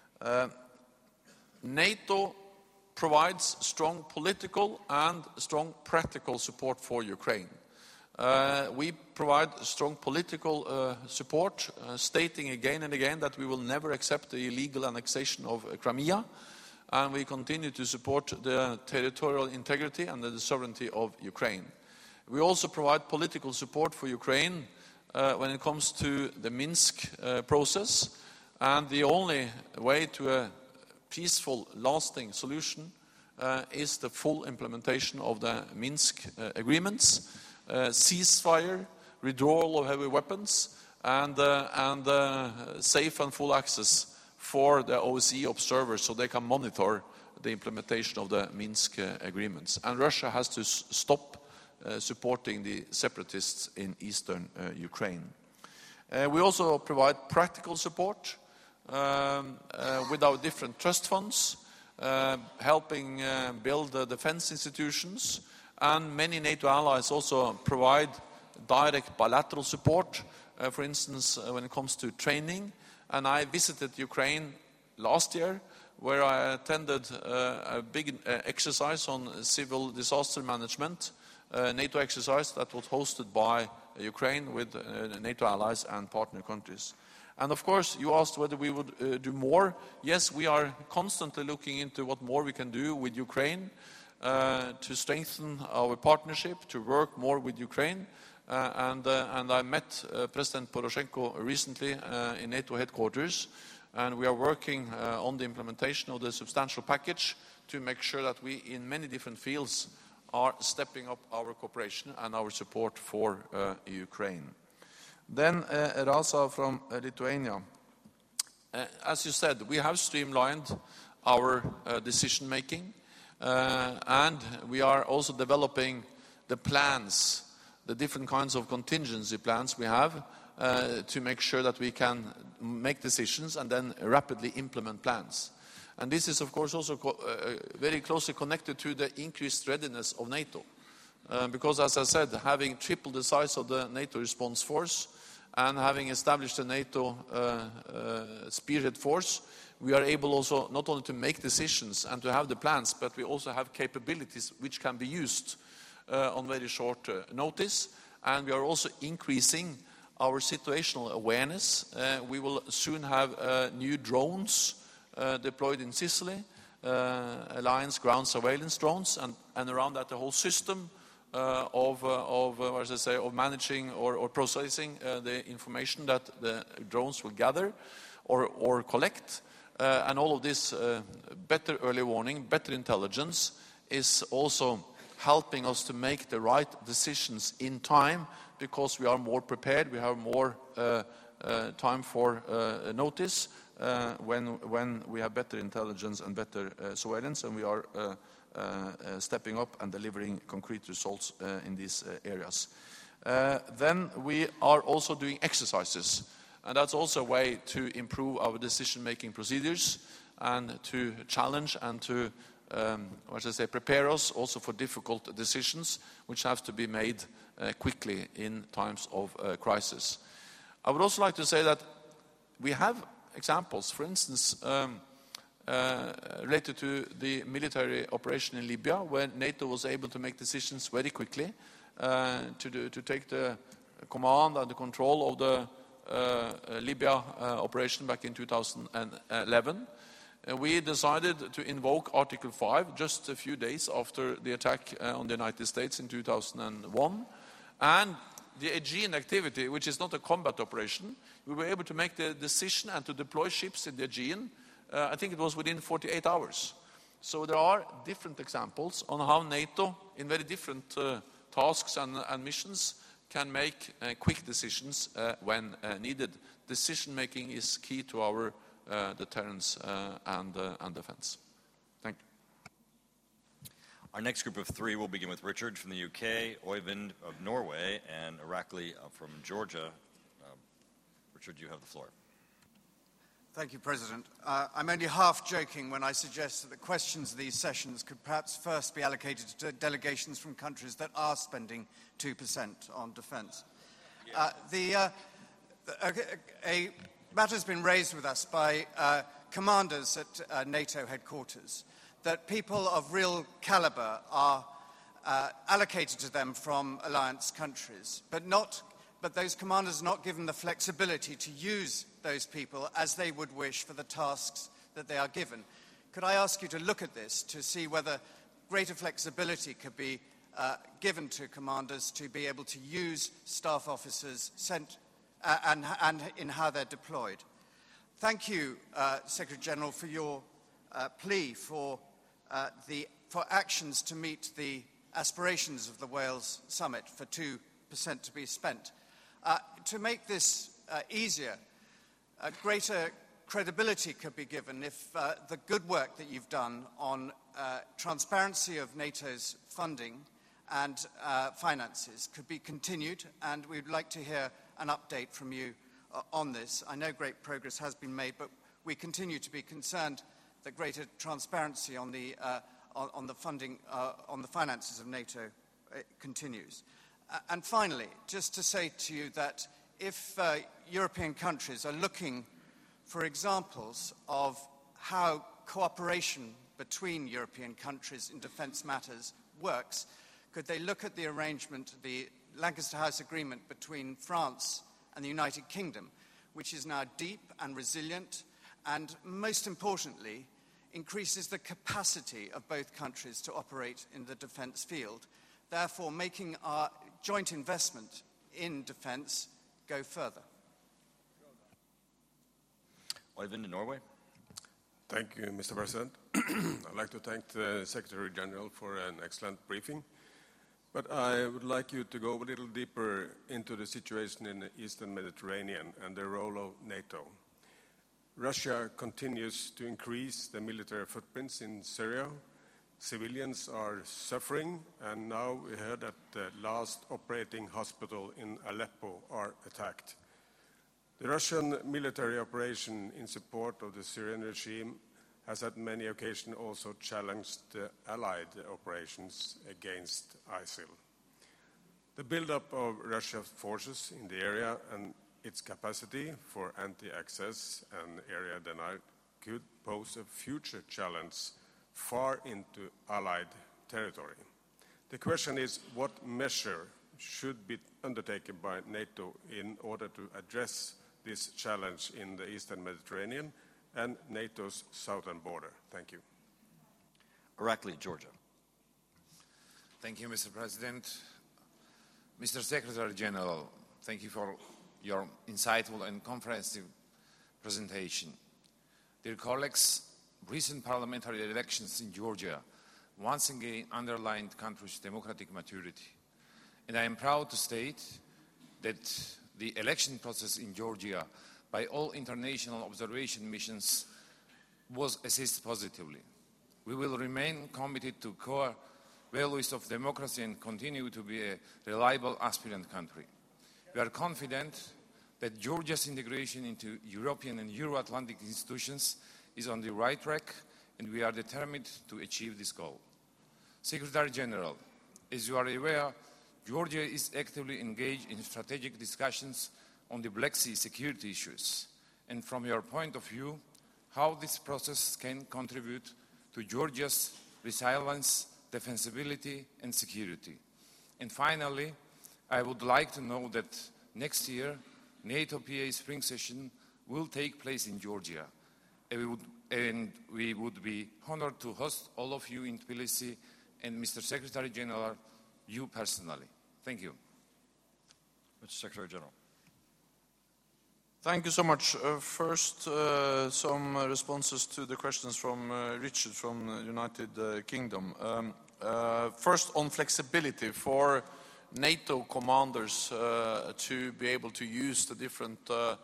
NATO provides strong political and strong practical support for Ukraine. We provide strong political support, stating again and again that we will never accept the illegal annexation of Crimea, and we continue to support the territorial integrity and the sovereignty of Ukraine. We also provide political support for Ukraine when it comes to the Minsk process, and the only way to a peaceful, lasting solution is the full implementation of the Minsk agreements, ceasefire, withdrawal of heavy weapons, and safe and full access for the OSCE observers so they can monitor the implementation of the Minsk agreements. And Russia has to stop supporting the separatists in eastern Ukraine. We also provide practical support with our different trust funds, helping build defense institutions, and many NATO allies also provide direct bilateral support, for instance, when it comes to training. And I visited Ukraine last year, where I attended a big exercise on civil disaster management, NATO exercise that was hosted by Ukraine with NATO allies and partner countries. And of course, you asked whether we would do more. Yes, we are constantly looking into what more we can do with Ukraine to strengthen our partnership, to work more with Ukraine. And I met President Poroshenko recently in NATO headquarters, and we are working on the implementation of the substantial package to make sure that we, in many different fields, are stepping up our cooperation and our support for Ukraine. Then Rasa from Lithuania. As you said, we have streamlined our decision-making, and we are also developing the plans, the different kinds of contingency plans we have to make sure that we can make decisions and then rapidly implement plans. And this is, of course, also very closely connected to the increased readiness of NATO. Because, as I said, having tripled the size of the NATO response force and having established a NATO spearhead force, we are able also not only to make decisions and to have the plans, but we also have capabilities which can be used on very short notice. And we are also increasing our situational awareness. We will soon have new drones deployed in Sicily, Alliance ground surveillance drones, and around that the whole system of managing or processing the information that the drones will gather or collect. And all of this better early warning, better intelligence is also helping us to make the right decisions in time, because we are more prepared, we have more time for notice when we have better intelligence and better surveillance, and we are stepping up and delivering concrete results in these areas. Then we are also doing exercises, and that's also a way to improve our decision-making procedures and to challenge and to prepare us also for difficult decisions which have to be made quickly in times of crisis. I would also like to say that we have examples, for instance, related to the military operation in Libya, where NATO was able to make decisions very quickly to take the command and the control of the Libya operation back in 2011. We decided to invoke Article 5 just a few days after the attack on the United States in 2001. And the Aegean activity, which is not a combat operation, we were able to make the decision and to deploy ships in the Aegean, I think it was within 48 hours. So there are different examples on how NATO, in very different tasks and missions, can make quick decisions when needed. Decision-making is key to our deterrence and defense. Thank you. Our next group of three will begin with Richard from the UK, Oyvind of Norway, and Irakli from Georgia. Richard, you have the floor. Thank you, President. I'm only half joking when I suggest that the questions of these sessions could perhaps first be allocated to delegations from countries that are spending 2% on defence. A matter has been raised with us by commanders at NATO headquarters that people of real calibre are allocated to them from alliance countries, but those commanders are not given the flexibility to use those people as they would wish for the tasks that they are given. could I ask you to look at this to see whether greater flexibility could be given to commanders to be able to use staff officers sent and in how they're deployed? Thank you, Secretary General, for your plea for actions to meet the aspirations of the Wales Summit for 2% to be spent. To make this easier, greater credibility could be given if the good work that you've done on transparency of NATO's funding and finances could be continued, and we'd like to hear an update from you on this. I know great progress has been made, but we continue to be concerned that greater transparency on the funding, on the finances of NATO continues. And finally, just to say to you that if European countries are looking for examples of how cooperation between European countries in defence matters works, could they look at the arrangement, the Lancaster House Agreement between France and the United Kingdom, which is now deep and resilient, and most importantly, increases the capacity of both countries to operate in the defence field, therefore making our joint investment in defence go further. Oyvind in Norway. Thank you, Mr. President. I'd like to thank the Secretary General for an excellent briefing. But I would like you to go a little deeper into the situation in the Eastern Mediterranean and the role of NATO. Russia continues to increase the military footprints in Syria. Civilians are suffering, and now we heard that the last operating hospital in Aleppo are attacked. The Russian military operation in support of the Syrian regime has at many occasions also challenged the Allied operations against ISIL. The buildup of Russia's forces in the area and its capacity for anti-access and area denial could pose a future challenge far into Allied territory. The question is, what measure should be undertaken by NATO in order to address this challenge in the Eastern Mediterranean and NATO's southern border? Thank you. Irakli, Georgia. Thank you, Mr. President. Mr. Secretary General, thank you for your insightful and comprehensive presentation. Dear colleagues, recent parliamentary elections in Georgia once again underlined the country's democratic maturity. And I am proud to state that the election process in Georgia by all international observation missions was assessed positively. We will remain committed to core values of democracy and continue to be a reliable aspirant country. We are confident that Georgia's integration into European and Euro-Atlantic institutions is on the right track, and we are determined to achieve this goal. Secretary General, as you are aware, Georgia is actively engaged in strategic discussions on the Black Sea security issues, and from your point of view, how this process can contribute to Georgia's resilience, defensibility, and security. And finally, I would like to know that next year, NATO PA Spring Session will take place in Georgia, and we would be honored to host all of you in Tbilisi, and Mr. Secretary General, you personally. Thank you. Mr. Secretary General. Thank you so much. First, some responses to the questions from Richard from the United Kingdom. First, on flexibility for NATO commanders to be able to use the different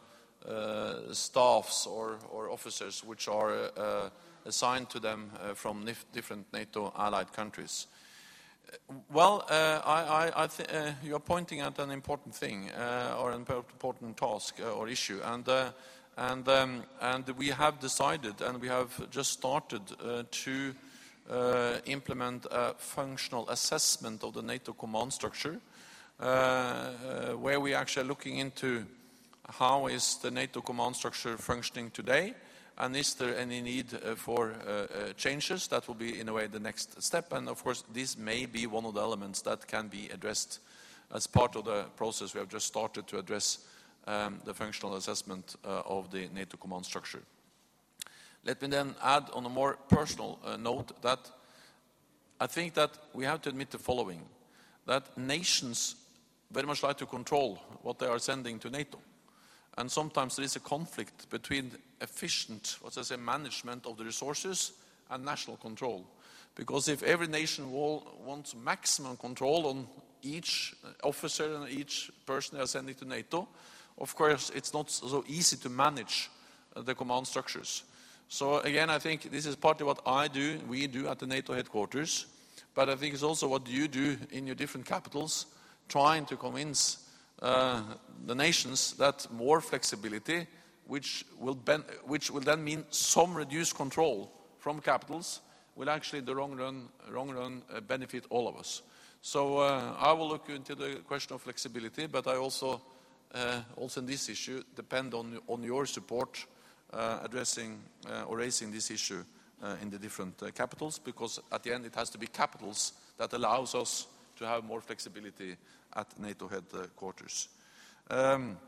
staffs or officers which are assigned to them from different NATO allied countries. Well, you are pointing at an important thing or an important task or issue, and we have decided and we have just started to implement a functional assessment of the NATO command structure, where we actually are looking into how is the NATO command structure functioning today, and is there any need for changes. That will be, in a way, the next step. And, of course, this may be one of the elements that can be addressed as part of the process we have just started to address the functional assessment of the NATO command structure. Let me then add on a more personal note that I think that we have to admit the following, that nations very much like to control what they are sending to NATO. And sometimes there is a conflict between efficient, management of the resources and national control. Because if every nation wants maximum control on each officer and each person they are sending to NATO, of course it's not so easy to manage the command structures. So again, I think this is partly what we do at the NATO headquarters, but I think it's also what you do in your different capitals, trying to convince the nations that more flexibility, which will then mean some reduced control from capitals, will actually in the long run benefit all of us. So I will look into the question of flexibility, but I also in this issue depend on your support addressing or raising this issue in the different capitals, because at the end it has to be capitals that allows us to have more flexibility at NATO headquarters. Then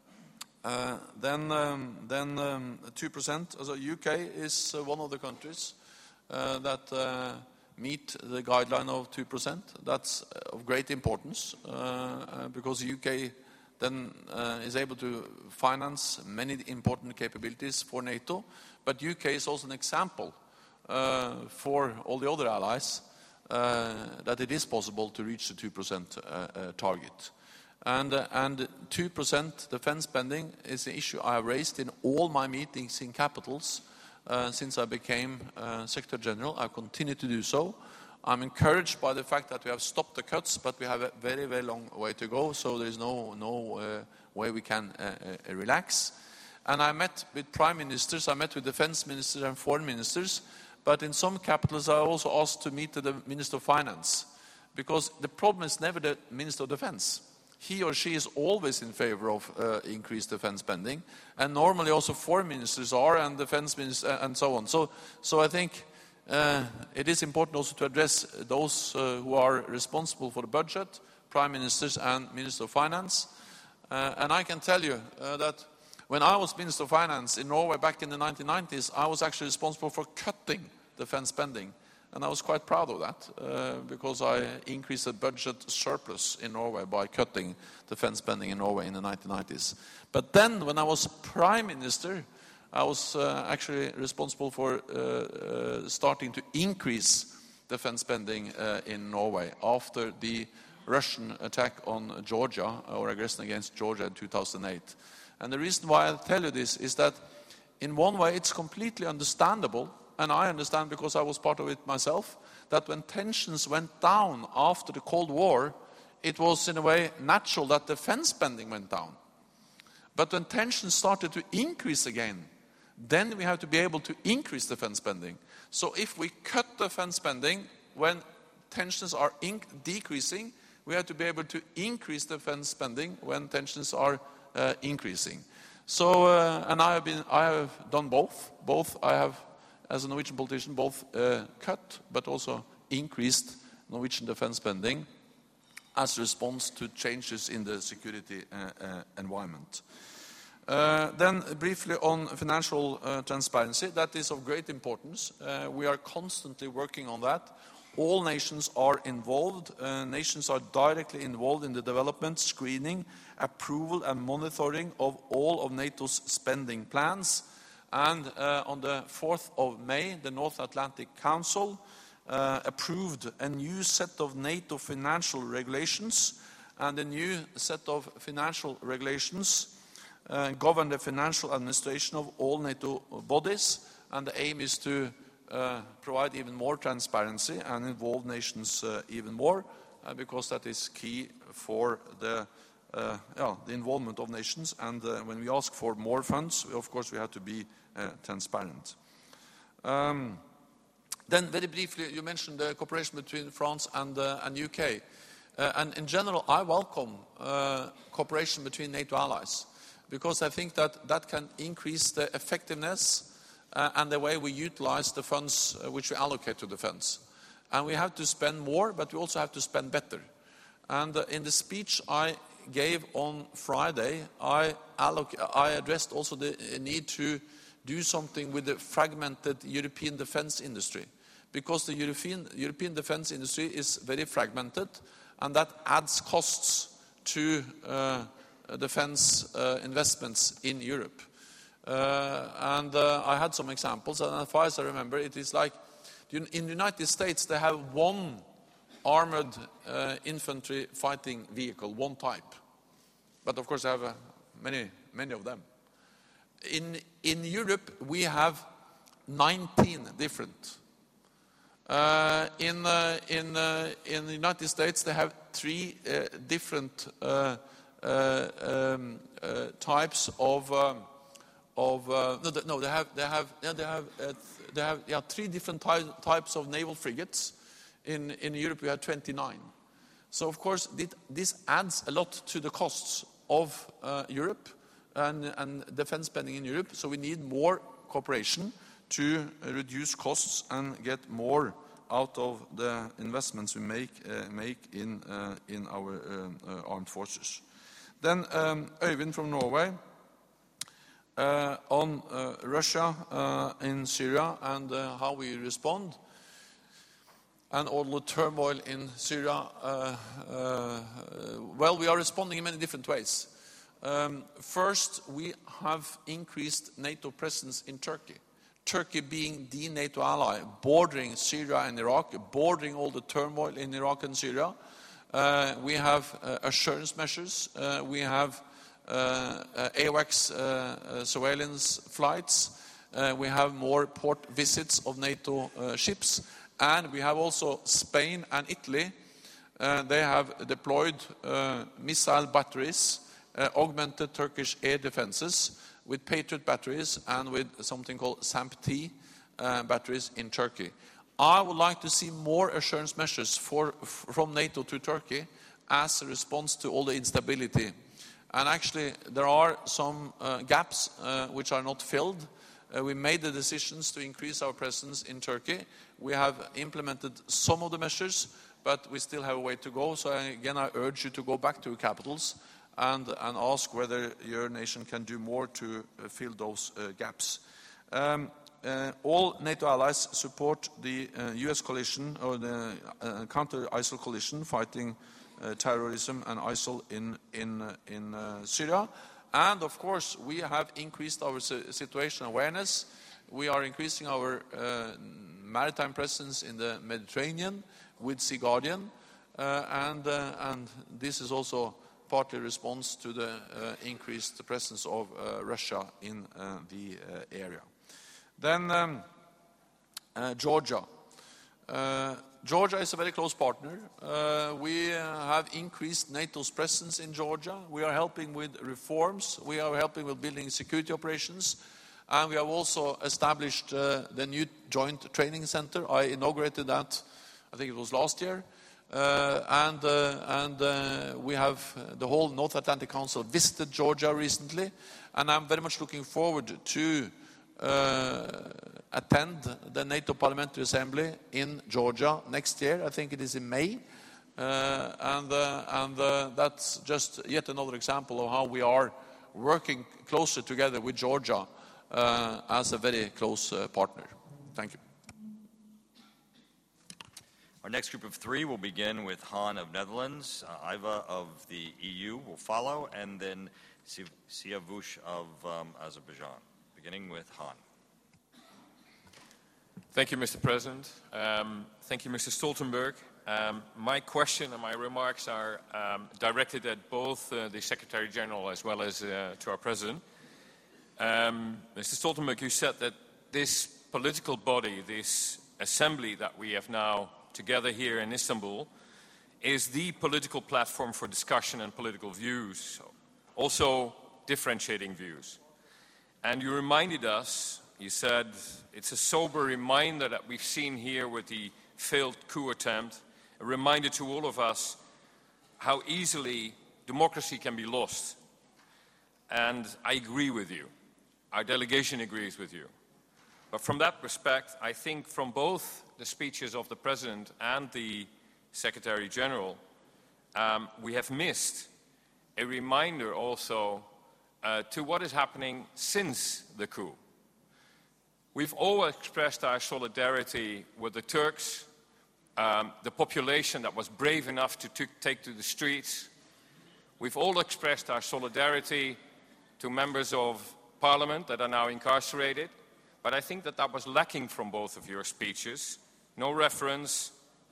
2%. Also, UK is one of the countries that meet the guideline of 2%. That's of great importance because the UK then is able to finance many important capabilities for NATO. But UK is also an example for all the other allies that it is possible to reach the 2% target. And 2% defense spending is an issue I have raised in all my meetings in capitals since I became Secretary General. I continue to do so. I'm encouraged by the fact that we have stopped the cuts, but we have a very, very long way to go, so there is no way we can relax. And I met with prime ministers, I met with defense ministers and foreign ministers, but in some capitals I also asked to meet the Minister of Finance, because the problem is never the Minister of Defense. He or she is always in favor of increased defense spending, and normally also foreign ministers are, and defense ministers, and so on. So I think it is important also to address those who are responsible for the budget, prime ministers and Minister of Finance. And I can tell you that when I was Minister of Finance in Norway back in the 1990s, I was actually responsible for cutting defense spending. And I was quite proud of that because I increased the budget surplus in Norway by cutting defense spending in Norway in the 1990s. But then when I was Prime Minister, I was actually responsible for starting to increase defense spending in Norway after the Russian attack on Georgia, or aggression against Georgia in 2008. And the reason why I tell you this is that in one way it's completely understandable, and I understand because I was part of it myself, that when tensions went down after the Cold War, it was in a way natural that defense spending went down. But when tensions started to increase again, then we have to be able to increase defense spending. So if we cut defense spending when tensions are decreasing, we have to be able to increase defense spending when tensions are increasing. So, and I have done both. Both I have, as a Norwegian politician, both cut but also increased Norwegian defense spending as a response to changes in the security environment. Then briefly on financial transparency, that is of great importance. We are constantly working on that. All nations are involved. Nations are directly involved in the development, screening, approval and monitoring of all of NATO's spending plans. And on the 4th of May, the North Atlantic Council approved a new set of NATO financial regulations, and a new set of financial regulations govern the financial administration of all NATO bodies, and the aim is to provide even more transparency and involve nations even more, because that is key for the involvement of nations. And when we ask for more funds, of course we have to be transparent. Then very briefly, you mentioned the cooperation between France and UK. And in general, I welcome cooperation between NATO allies, because I think that can increase the effectiveness and the way we utilize the funds which we allocate to defense. And we have to spend more, but we also have to spend better. And in the speech I gave on Friday, I addressed also the need to do something with the fragmented European defense industry, because the European defense industry is very fragmented, and that adds costs to defense investments in Europe. I had some examples, and as far as I remember, it is like in the United States they have one armored infantry fighting vehicle, one type. But of course they have many of them. In Europe we have 19 different. In the United States they have 3 different types of they have 3 different types of naval frigates. In Europe we have 29. So of course this adds a lot to the costs of Europe and defense spending in Europe. So we need more cooperation to reduce costs and get more out of the investments we make in our armed forces. Then Øyvind from Norway on Russia in Syria and how we respond, and all the turmoil in Syria. Well, we are responding in many different ways. First, we have increased NATO presence in Turkey. Turkey being the NATO ally, bordering Syria and Iraq, bordering all the turmoil in Iraq and Syria. We have assurance measures. We have AWACS surveillance flights. We have more port visits of NATO ships. And we have also Spain and Italy. They have deployed missile batteries, augmented Turkish air defenses with Patriot batteries and with something called SAMP-T batteries in Turkey. I would like to see more assurance measures from NATO to Turkey as a response to all the instability. And actually, there are some gaps which are not filled. We made the decisions to increase our presence in Turkey. We have implemented some of the measures, but we still have a way to go. So again, I urge you to go back to your capitals and ask whether your nation can do more to fill those gaps. All NATO allies support the US coalition, or the counter-ISIL coalition, fighting terrorism and ISIL in Syria. And of course, we have increased our situational awareness. We are increasing our maritime presence in the Mediterranean with Sea Guardian, and this is also partly a response to the increased presence of Russia in the area. Then Georgia. Georgia is a very close partner. We have increased NATO's presence in Georgia. We are helping with reforms. We are helping with building security operations. And we have also established the new joint training center. I inaugurated that, I think it was last year. And we have the whole North Atlantic Council visited Georgia recently. And I'm very much looking forward to attend the NATO Parliamentary Assembly in Georgia next year. I think it is in May. And that's just yet another example of how we are working closer together with Georgia as a very close partner. Thank you. Our next group of 3 will begin with Han of Netherlands, Iva of the EU will follow, and then Siavush of Azerbaijan. Beginning with Han. Thank you, Mr. President. Thank you, Mr. Stoltenberg. My question and my remarks are directed at both the Secretary General as well as to our President. Mr. Stoltenberg, you said that this political body, this assembly that we have now together here in Istanbul, is the political platform for discussion and political views, also differentiating views. And you reminded us, you said, it's a sober reminder that we've seen here with the failed coup attempt, a reminder to all of us how easily democracy can be lost. And I agree with you. Our delegation agrees with you. But from that respect, I think from both the speeches of the President and the Secretary General, we have missed a reminder also to what is happening since the coup. We've all expressed our solidarity with the Turks, the population that was brave enough to take to the streets. We've all expressed our solidarity to members of parliament that are now incarcerated, but I think that was lacking from both of your speeches. No reference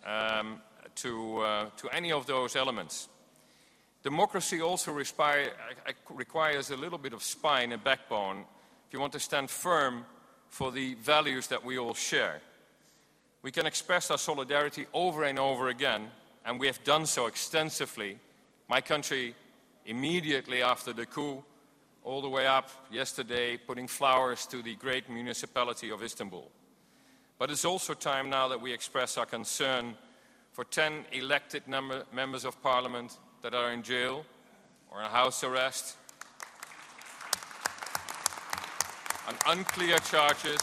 to any of those elements. Democracy also requires a little bit of spine and backbone if you want to stand firm for the values that we all share. We can express our solidarity over and over again, and we have done so extensively. My country, immediately after the coup, all the way up yesterday, putting flowers to the great municipality of Istanbul. But it's also time now that we express our concern for 10 elected members of parliament that are in jail or in house arrest on unclear charges,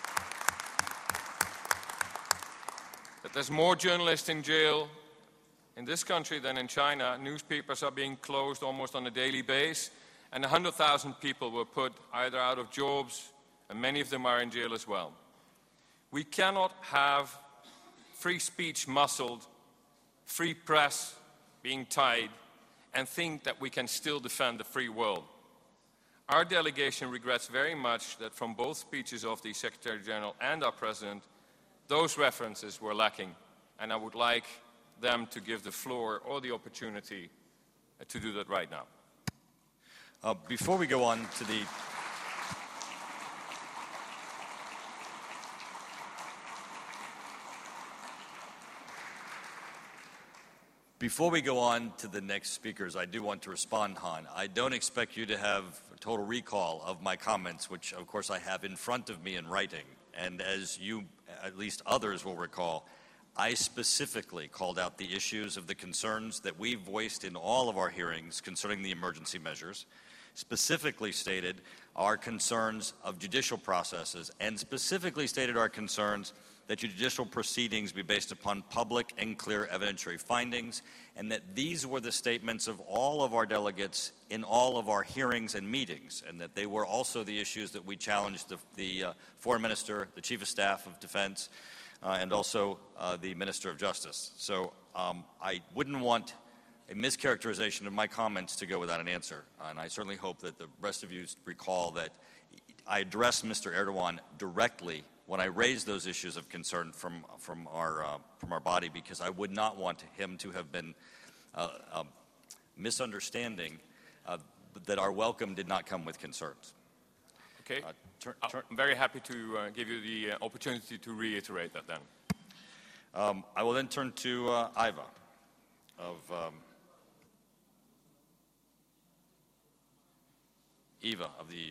that there's more journalists in jail in this country than in China. Newspapers are being closed almost on a daily basis, and 100,000 people were put either out of jobs, and many of them are in jail as well. We cannot have free speech muscled, free press being tied, and think that we can still defend the free world. Our delegation regrets very much that from both speeches of the Secretary General and our President, those references were lacking, and I would like them to give the floor or the opportunity to do that right now. Before we go on to the... Before we go on to the next speakers, I do want to respond, Han. I don't expect you to have a total recall of my comments, which of course I have in front of me in writing. And as you, at least others will recall, I specifically called out the issues of the concerns that we voiced in all of our hearings concerning the emergency measures, specifically stated our concerns of judicial processes, and specifically stated our concerns that judicial proceedings be based upon public and clear evidentiary findings, and that these were the statements of all of our delegates in all of our hearings and meetings, and that they were also the issues that we challenged the Foreign Minister, the Chief of Staff of Defense, and also the Minister of Justice. So I wouldn't want a mischaracterization of my comments to go without an answer, and I certainly hope that the rest of you recall that I addressed Mr. Erdogan directly when I raised those issues of concern from our body, because I would not want him to have been misunderstanding that our welcome did not come with concerns. Okay. I'm very happy to give you the opportunity to reiterate that then. I will then turn to Iva of the EU.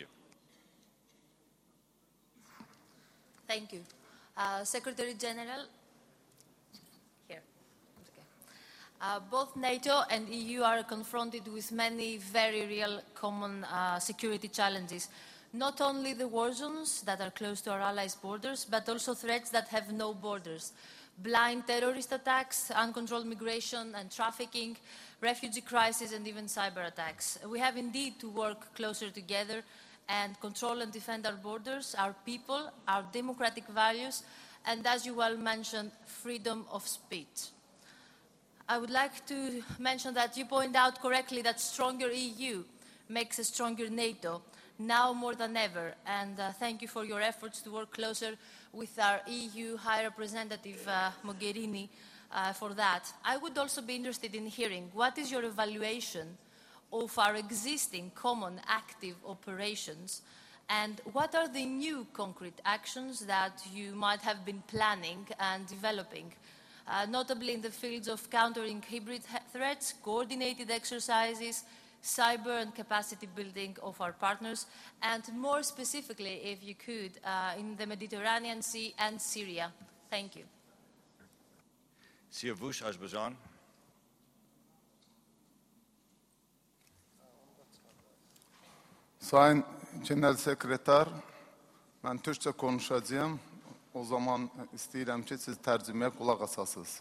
Thank you. Secretary General, here. Okay. Both NATO and EU are confronted with many very real common security challenges. Not only the war zones that are close to our allies' borders, but also threats that have no borders. Blind terrorist attacks, uncontrolled migration and trafficking, refugee crisis, and even cyber attacks. We have indeed to work closer together and control and defend our borders, our people, our democratic values, and as you well mentioned, freedom of speech. I would like to mention that you point out correctly that stronger EU makes a stronger NATO, now more than ever, and thank you for your efforts to work closer with our EU High Representative Mogherini for that. I would also be interested in hearing what is your evaluation of our existing common active operations, and what are the new concrete actions that you might have been planning and developing, notably in the fields of countering hybrid threats, coordinated exercises, cyber and capacity building of our partners, and more specifically, if you could, in the Mediterranean Sea and Syria. Thank you. Siyavush Azerbaijan. Sayın Genel Sekreter, ben Türkçe konuşacağım. O zaman istedim ki siz tercümeye kulak asasınız.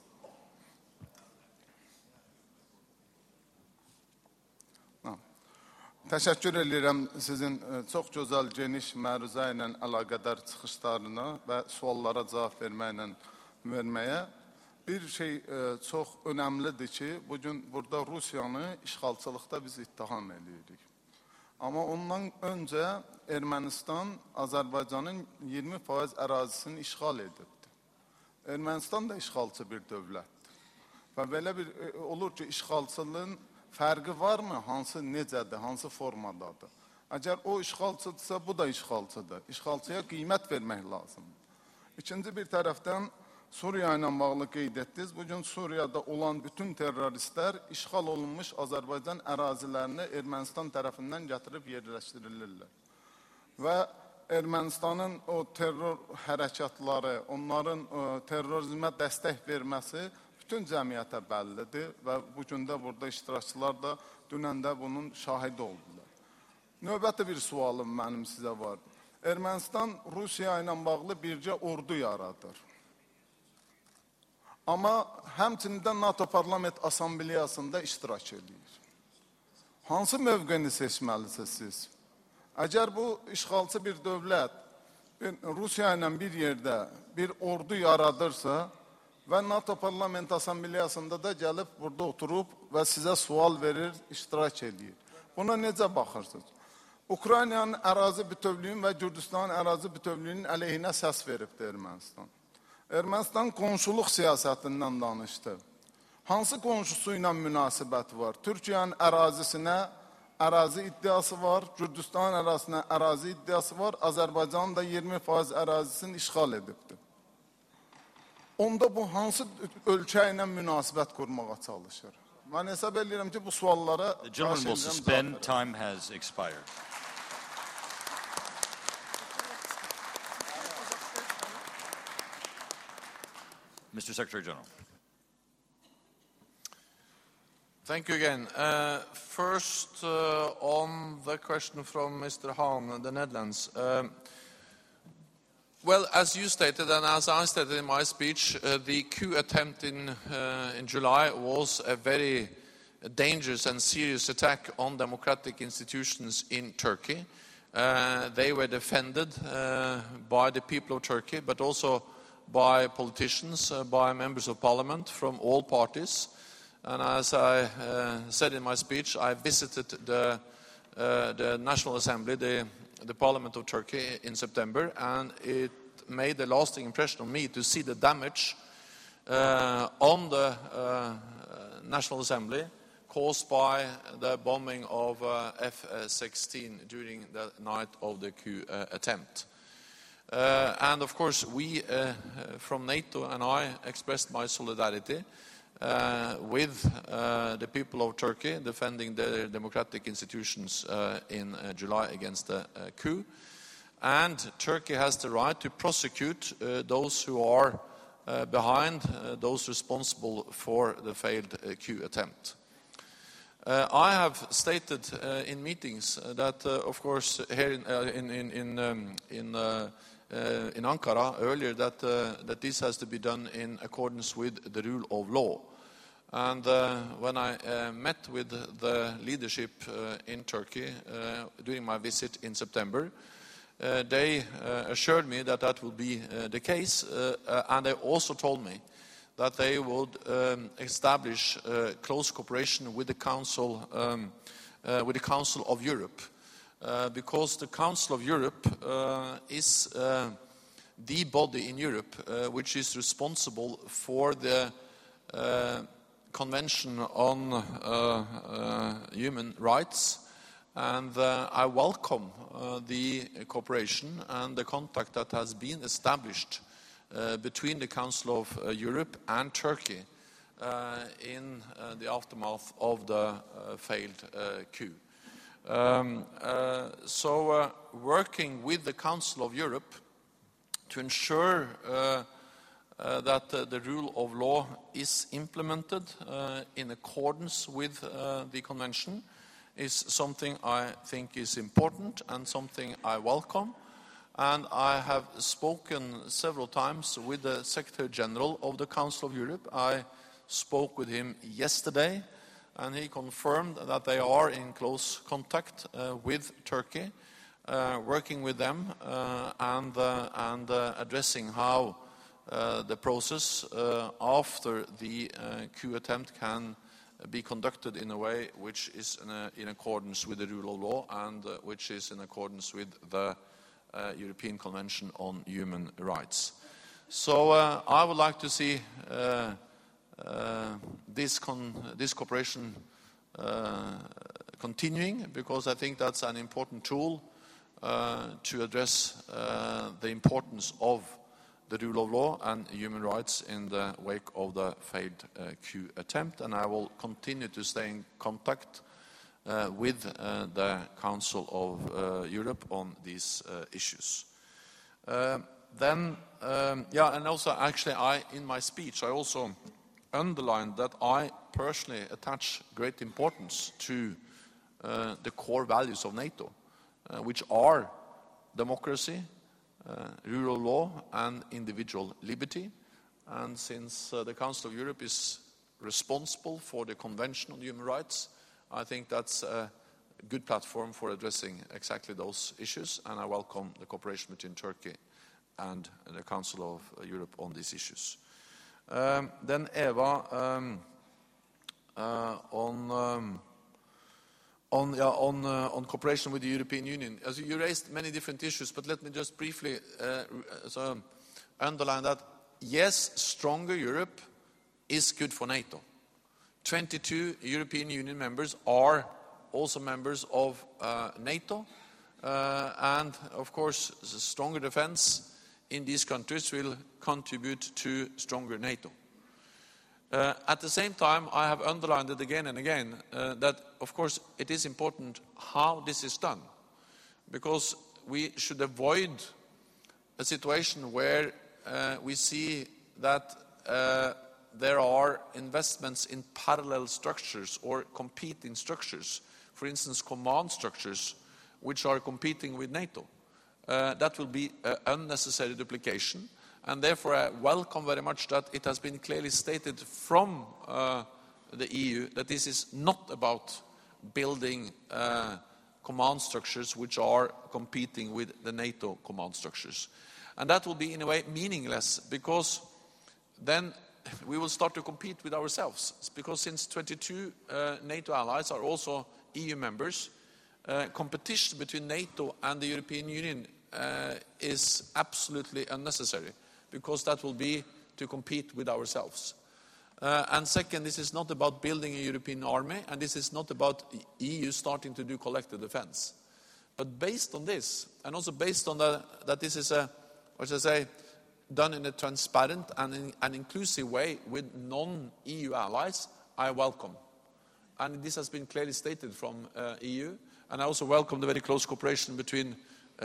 Təşəkkür edirəm sizin çox gözəl, geniş məruzə ilə əlaqədar çıxışlarına və suallara cavab verməyə. Bir şey çox önəmlidir ki, bugün burada Rusiyanı işğalçılıqda biz ittiham edirik. Amma ondan öncə Ermənistan Azərbaycanın 20% ərazisini işğal edibdir. Ermənistan da işğalçı bir dövlətdir. Və belə bir olur ki, işğalçılığın fərqi varmı? Hansı necədir, hansı formadadır? Əgər o işğalçıdırsa, bu da işğalçıdır. İşğalçıya qiymət vermək lazımdır. İkinci bir tərəfdən Suriya ilə bağlı qeyd etdiniz. Bugün Suriyada olan bütün terroristlər işğal olunmuş Azərbaycan ərazilərini Ermənistan tərəfindən gətirib yerləşdirilirlər. Və Ermənistanın o terror hərəkatları, onların terrorizmə dəstək verməsi bütün cəmiyyətə bəllidir və bugün də burada iştirakçılar da dünən də bunun şahidi oldular. Növbəti bir sualım mənim sizə var. Ermənistan Rusiya ilə bağlı bircə ordu yaradır. Amma həmçinin NATO Parlament Assambleyasında iştirak edir. Hansı mövqeni seçməlisiniz siz? Əgər bu işğalçı bir dövlət Rusiya ilə bir yerdə bir ordu yaradırsa və NATO Parlament Assambleyasında da gəlib burada oturub və sizə sual verir, iştirak edir. Buna necə baxırsınız? Ukraynanın ərazi bütövlüyünün və Gürcüstanın ərazi bütövlüyünün əleyhinə səs veribdir Ermənistan. Ermənistan qonşuluq siyasətindən danışdı. Hansı qonşusu ilə münasibəti var? Türkiyənin ərazisinə ərazi iddiası var, Gürcüstanın ərazisinə ərazi iddiası var, Azərbaycanın da 20% ərazisini işğal edibdir. Onda bu hansı ölkə ilə münasibət qurmağa çalışır? Mən hesab edirəm ki, bu suallara... The gentleman will suspend. Time has expired. Mr. Secretary General. Thank you again. First, on the question from Mr. Haan, the Netherlands. Well, as you stated and as I stated in my speech, the coup attempt in July was a very dangerous and serious attack on democratic institutions in Turkey. They were defended by the people of Turkey, but also by politicians, by members of parliament from all parties. And as I said in my speech, I visited the National Assembly, the Parliament of Turkey in September, and it made a lasting impression on me to see the damage on the National Assembly caused by the bombing of F-16 during the night of the coup attempt. And of course, we from NATO and I expressed my solidarity with the people of Turkey defending their democratic institutions in July against the coup. And Turkey has the right to prosecute those who are behind, those responsible for the failed coup attempt. I have stated in meetings that, of course, here in Ankara earlier that this has to be done in accordance with the rule of law. And when I met with the leadership in Turkey during my visit in September, they assured me that that would be the case, and they also told me that they would establish close cooperation with the Council of Europe. Because the Council of Europe is the body in Europe which is responsible for the Convention on Human Rights, and I welcome the cooperation and the contact that has been established between the Council of Europe and Turkey in the aftermath of the failed coup. So working with the Council of Europe to ensure that the rule of law is implemented in accordance with the convention is something I think is important and something I welcome. And I have spoken several times with the Secretary General of the Council of Europe. I spoke with him yesterday and he confirmed that they are in close contact with Turkey, working with them and addressing how the process after the coup attempt can be conducted in a way which is in accordance with the rule of law and which is in accordance with the European Convention on Human Rights. So I would like to see this cooperation continuing, because I think that's an important tool to address the importance of the rule of law and human rights in the wake of the failed coup attempt. And I will continue to stay in contact with the Council of Europe on these issues. And also actually in my speech I also underlined that I personally attach great importance to the core values of NATO, which are democracy, rule of law and individual liberty. And since the Council of Europe is responsible for the Convention on Human Rights, I think that's a good platform for addressing exactly those issues, and I welcome the cooperation between Turkey and the Council of Europe on these issues. Then Eva, on cooperation with the European Union. As you raised many different issues, but let me just briefly underline that, yes, stronger Europe is good for NATO. 22 European Union members are also members of NATO, and of course, stronger defense in these countries will contribute to stronger NATO. At the same time, I have underlined it again and again that, of course, it is important how this is done, because we should avoid a situation where we see that there are investments in parallel structures or competing structures, for instance, command structures, which are competing with NATO. That will be unnecessary duplication. And therefore, I welcome very much that it has been clearly stated from the EU that this is not about building command structures which are competing with the NATO command structures. And that will be, in a way, meaningless, because then we will start to compete with ourselves. Because since 22 NATO allies are also EU members, competition between NATO and the European Union is absolutely unnecessary, because that will be to compete with ourselves. And second, this is not about building a European army, and this is not about EU starting to do collective defense. But based on this, and also based on that this is done in a transparent and an inclusive way with non-EU allies, I welcome. And this has been clearly stated from EU, and I also welcome the very close cooperation between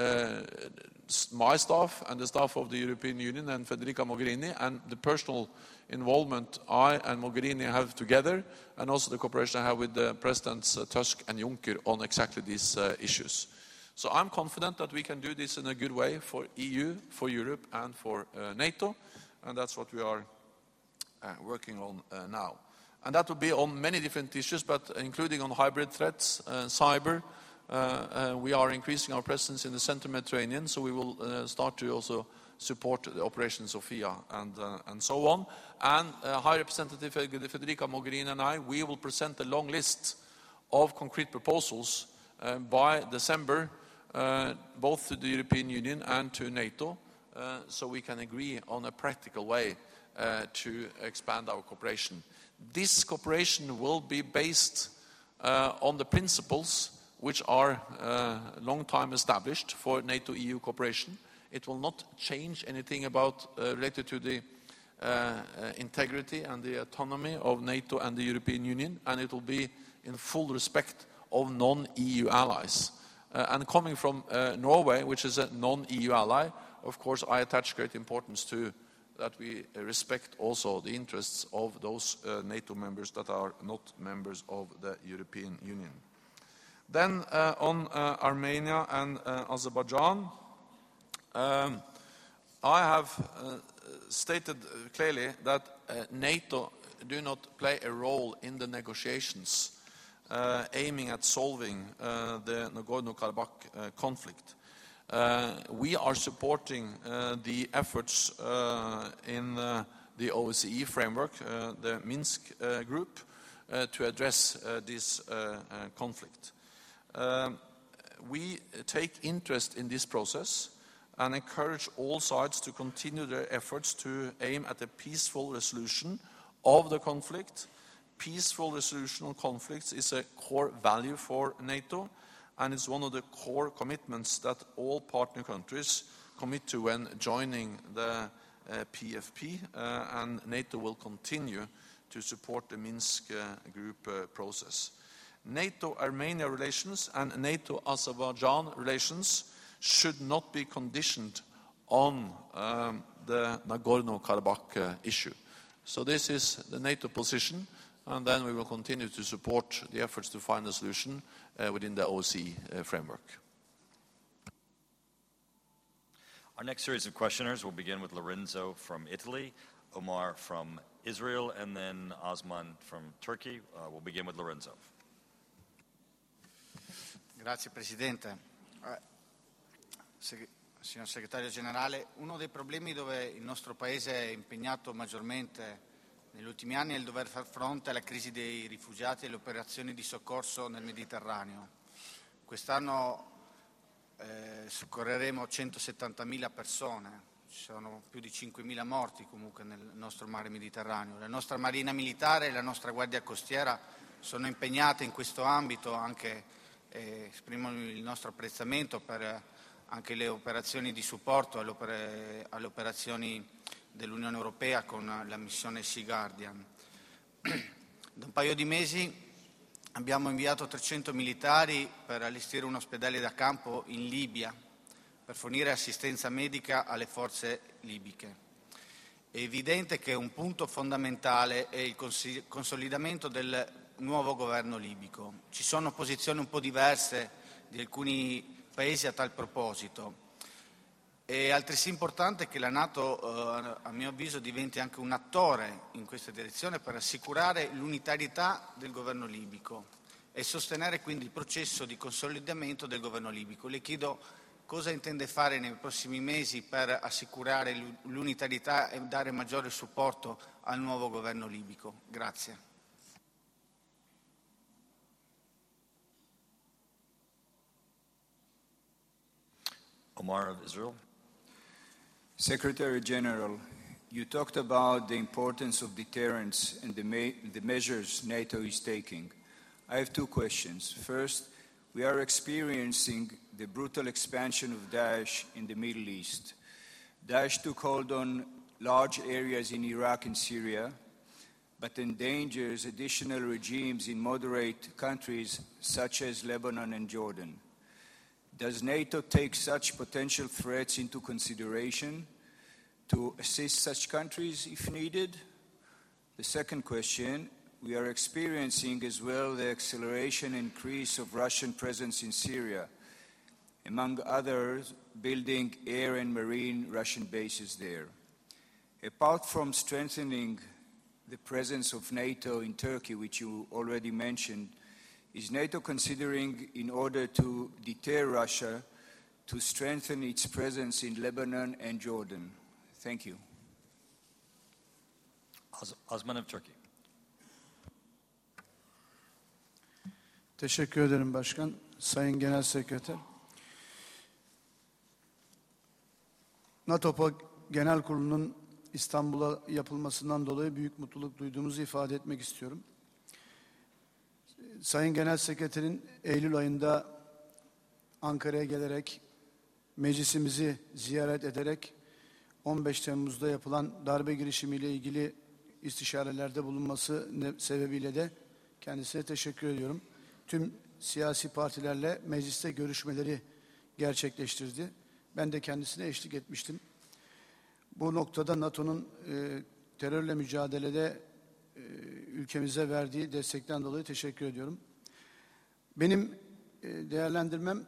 my staff and the staff of the European Union and Federica Mogherini, and the personal involvement I and Mogherini have together, and also the cooperation I have with the Presidents Tusk and Juncker on exactly these issues. So I'm confident that we can do this in a good way for EU, for Europe and for NATO, and that's what we are working on now. And that will be on many different issues, but including on hybrid threats, cyber. We are increasing our presence in the Central Mediterranean, so we will start to also support the Operation Sophia and so on. And High Representative Federica Mogherini and I, we will present a long list of concrete proposals by December, both to the European Union and to NATO, so we can agree on a practical way to expand our cooperation. This cooperation will be based on the principles which are long time established for NATO-EU cooperation. It will not change anything about related to the integrity and the autonomy of NATO and the European Union, and it will be in full respect of non-EU allies. And coming from Norway, which is a non-EU ally, of course I attach great importance to that we respect also the interests of those NATO members that are not members of the European Union. Then on Armenia and Azerbaijan, I have stated clearly that NATO do not play a role in the negotiations aiming at solving the Nagorno-Karabakh conflict. We are supporting the efforts in the OSCE framework, the Minsk group, to address this conflict. We take interest in this process and encourage all sides to continue their efforts to aim at a peaceful resolution of the conflict. Peaceful resolution of conflicts is a core value for NATO, and it's one of the core commitments that all partner countries commit to when joining the PFP, and NATO will continue to support the Minsk group process. NATO-Armenia relations and NATO-Azerbaijan relations should not be conditioned on the Nagorno-Karabakh issue. So this is the NATO position, and then we will continue to support the efforts to find a solution within the OSCE framework. Our next series of questioners will begin with Lorenzo from Italy, Omar from Israel, and then Osman from Turkey. We'll begin with Lorenzo. Grazie Presidente. Signor Segretario Generale, uno dei problemi dove il nostro Paese è impegnato maggiormente negli ultimi anni è il dover far fronte alla crisi dei rifugiati e alle operazioni di soccorso nel Mediterraneo. Quest'anno soccorreremo 170.000 persone, ci sono più di 5.000 morti comunque nel nostro mare Mediterraneo. La nostra Marina Militare e la nostra Guardia Costiera sono impegnate in questo ambito, anche esprimo il nostro apprezzamento per anche le operazioni di supporto alle operazioni dell'Unione Europea con la missione Sea Guardian. Da un paio di mesi abbiamo inviato 300 militari per allestire un ospedale da campo in Libia per fornire assistenza medica alle forze libiche. È evidente che un punto fondamentale è il consolidamento del nuovo governo libico. Ci sono posizioni un po' diverse di alcuni paesi a tal proposito. È altresì importante che la NATO, a mio avviso, diventi anche un attore in questa direzione per assicurare l'unitarietà del governo libico e sostenere quindi il processo di consolidamento del governo libico. Le chiedo cosa intende fare nei prossimi mesi per assicurare l'unitarietà e dare maggiore supporto al nuovo governo libico. Grazie. Omar of Israel. Secretary General, you talked about the importance of deterrence and the measures NATO is taking. I have two questions. First, we are experiencing the brutal expansion of Daesh in the Middle East. Daesh took hold on large areas in Iraq and Syria, but endangers additional regimes in moderate countries such as Lebanon and Jordan. Does NATO take such potential threats into consideration to assist such countries if needed? The second question, we are experiencing as well the acceleration and increase of Russian presence in Syria, among others, building air and marine Russian bases there. Apart from strengthening the presence of NATO in Turkey, which you already mentioned, is NATO considering, in order to deter Russia, to strengthen its presence in Lebanon and Jordan? Thank you. Osman of Turkey. Teşekkür ederim Başkan. Sayın Genel Sekreter. NATO Genel Kurulu'nun İstanbul'a yapılmasından dolayı büyük mutluluk duyduğumuzu ifade etmek istiyorum. Sayın Genel Sekreter'in Eylül ayında Ankara'ya gelerek, meclisimizi ziyaret ederek 15 Temmuz'da yapılan darbe girişimiyle ilgili istişarelerde bulunması sebebiyle de kendisine teşekkür ediyorum. Tüm siyasi partilerle mecliste görüşmeleri gerçekleştirdi. Ben de kendisine eşlik etmiştim. Bu noktada NATO'nun terörle mücadelede ülkemize verdiği destekten dolayı teşekkür ediyorum. Benim değerlendirmem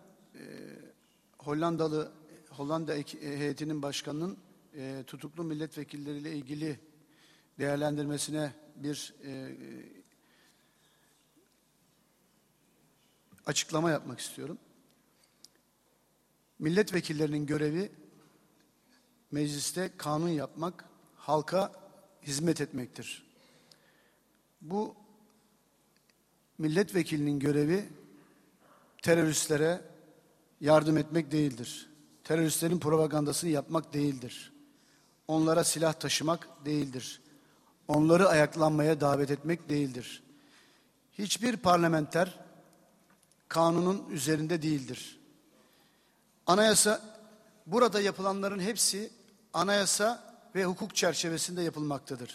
Hollanda heyetinin başkanının tutuklu milletvekilleriyle ilgili değerlendirmesine bir açıklama yapmak istiyorum. Milletvekillerinin görevi mecliste kanun yapmak, halka hizmet etmektir. Bu milletvekilinin görevi teröristlere yardım etmek değildir. Teröristlerin propagandasını yapmak değildir. Onlara silah taşımak değildir. Onları ayaklanmaya davet etmek değildir. Hiçbir parlamenter kanunun üzerinde değildir. Anayasa, burada yapılanların hepsi anayasa ve hukuk çerçevesinde yapılmaktadır.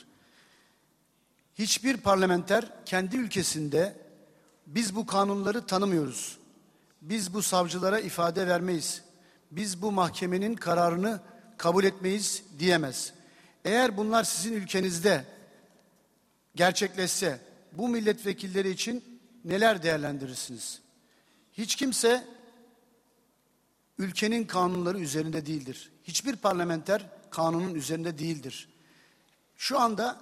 Hiçbir parlamenter kendi ülkesinde biz bu kanunları tanımıyoruz, biz bu savcılara ifade vermeyiz, biz bu mahkemenin kararını kabul etmeyiz diyemez. Eğer bunlar sizin ülkenizde gerçekleşse bu milletvekilleri için neler değerlendirirsiniz? Hiç kimse ülkenin kanunları üzerinde değildir. Hiçbir parlamenter kanunun üzerinde değildir. Şu anda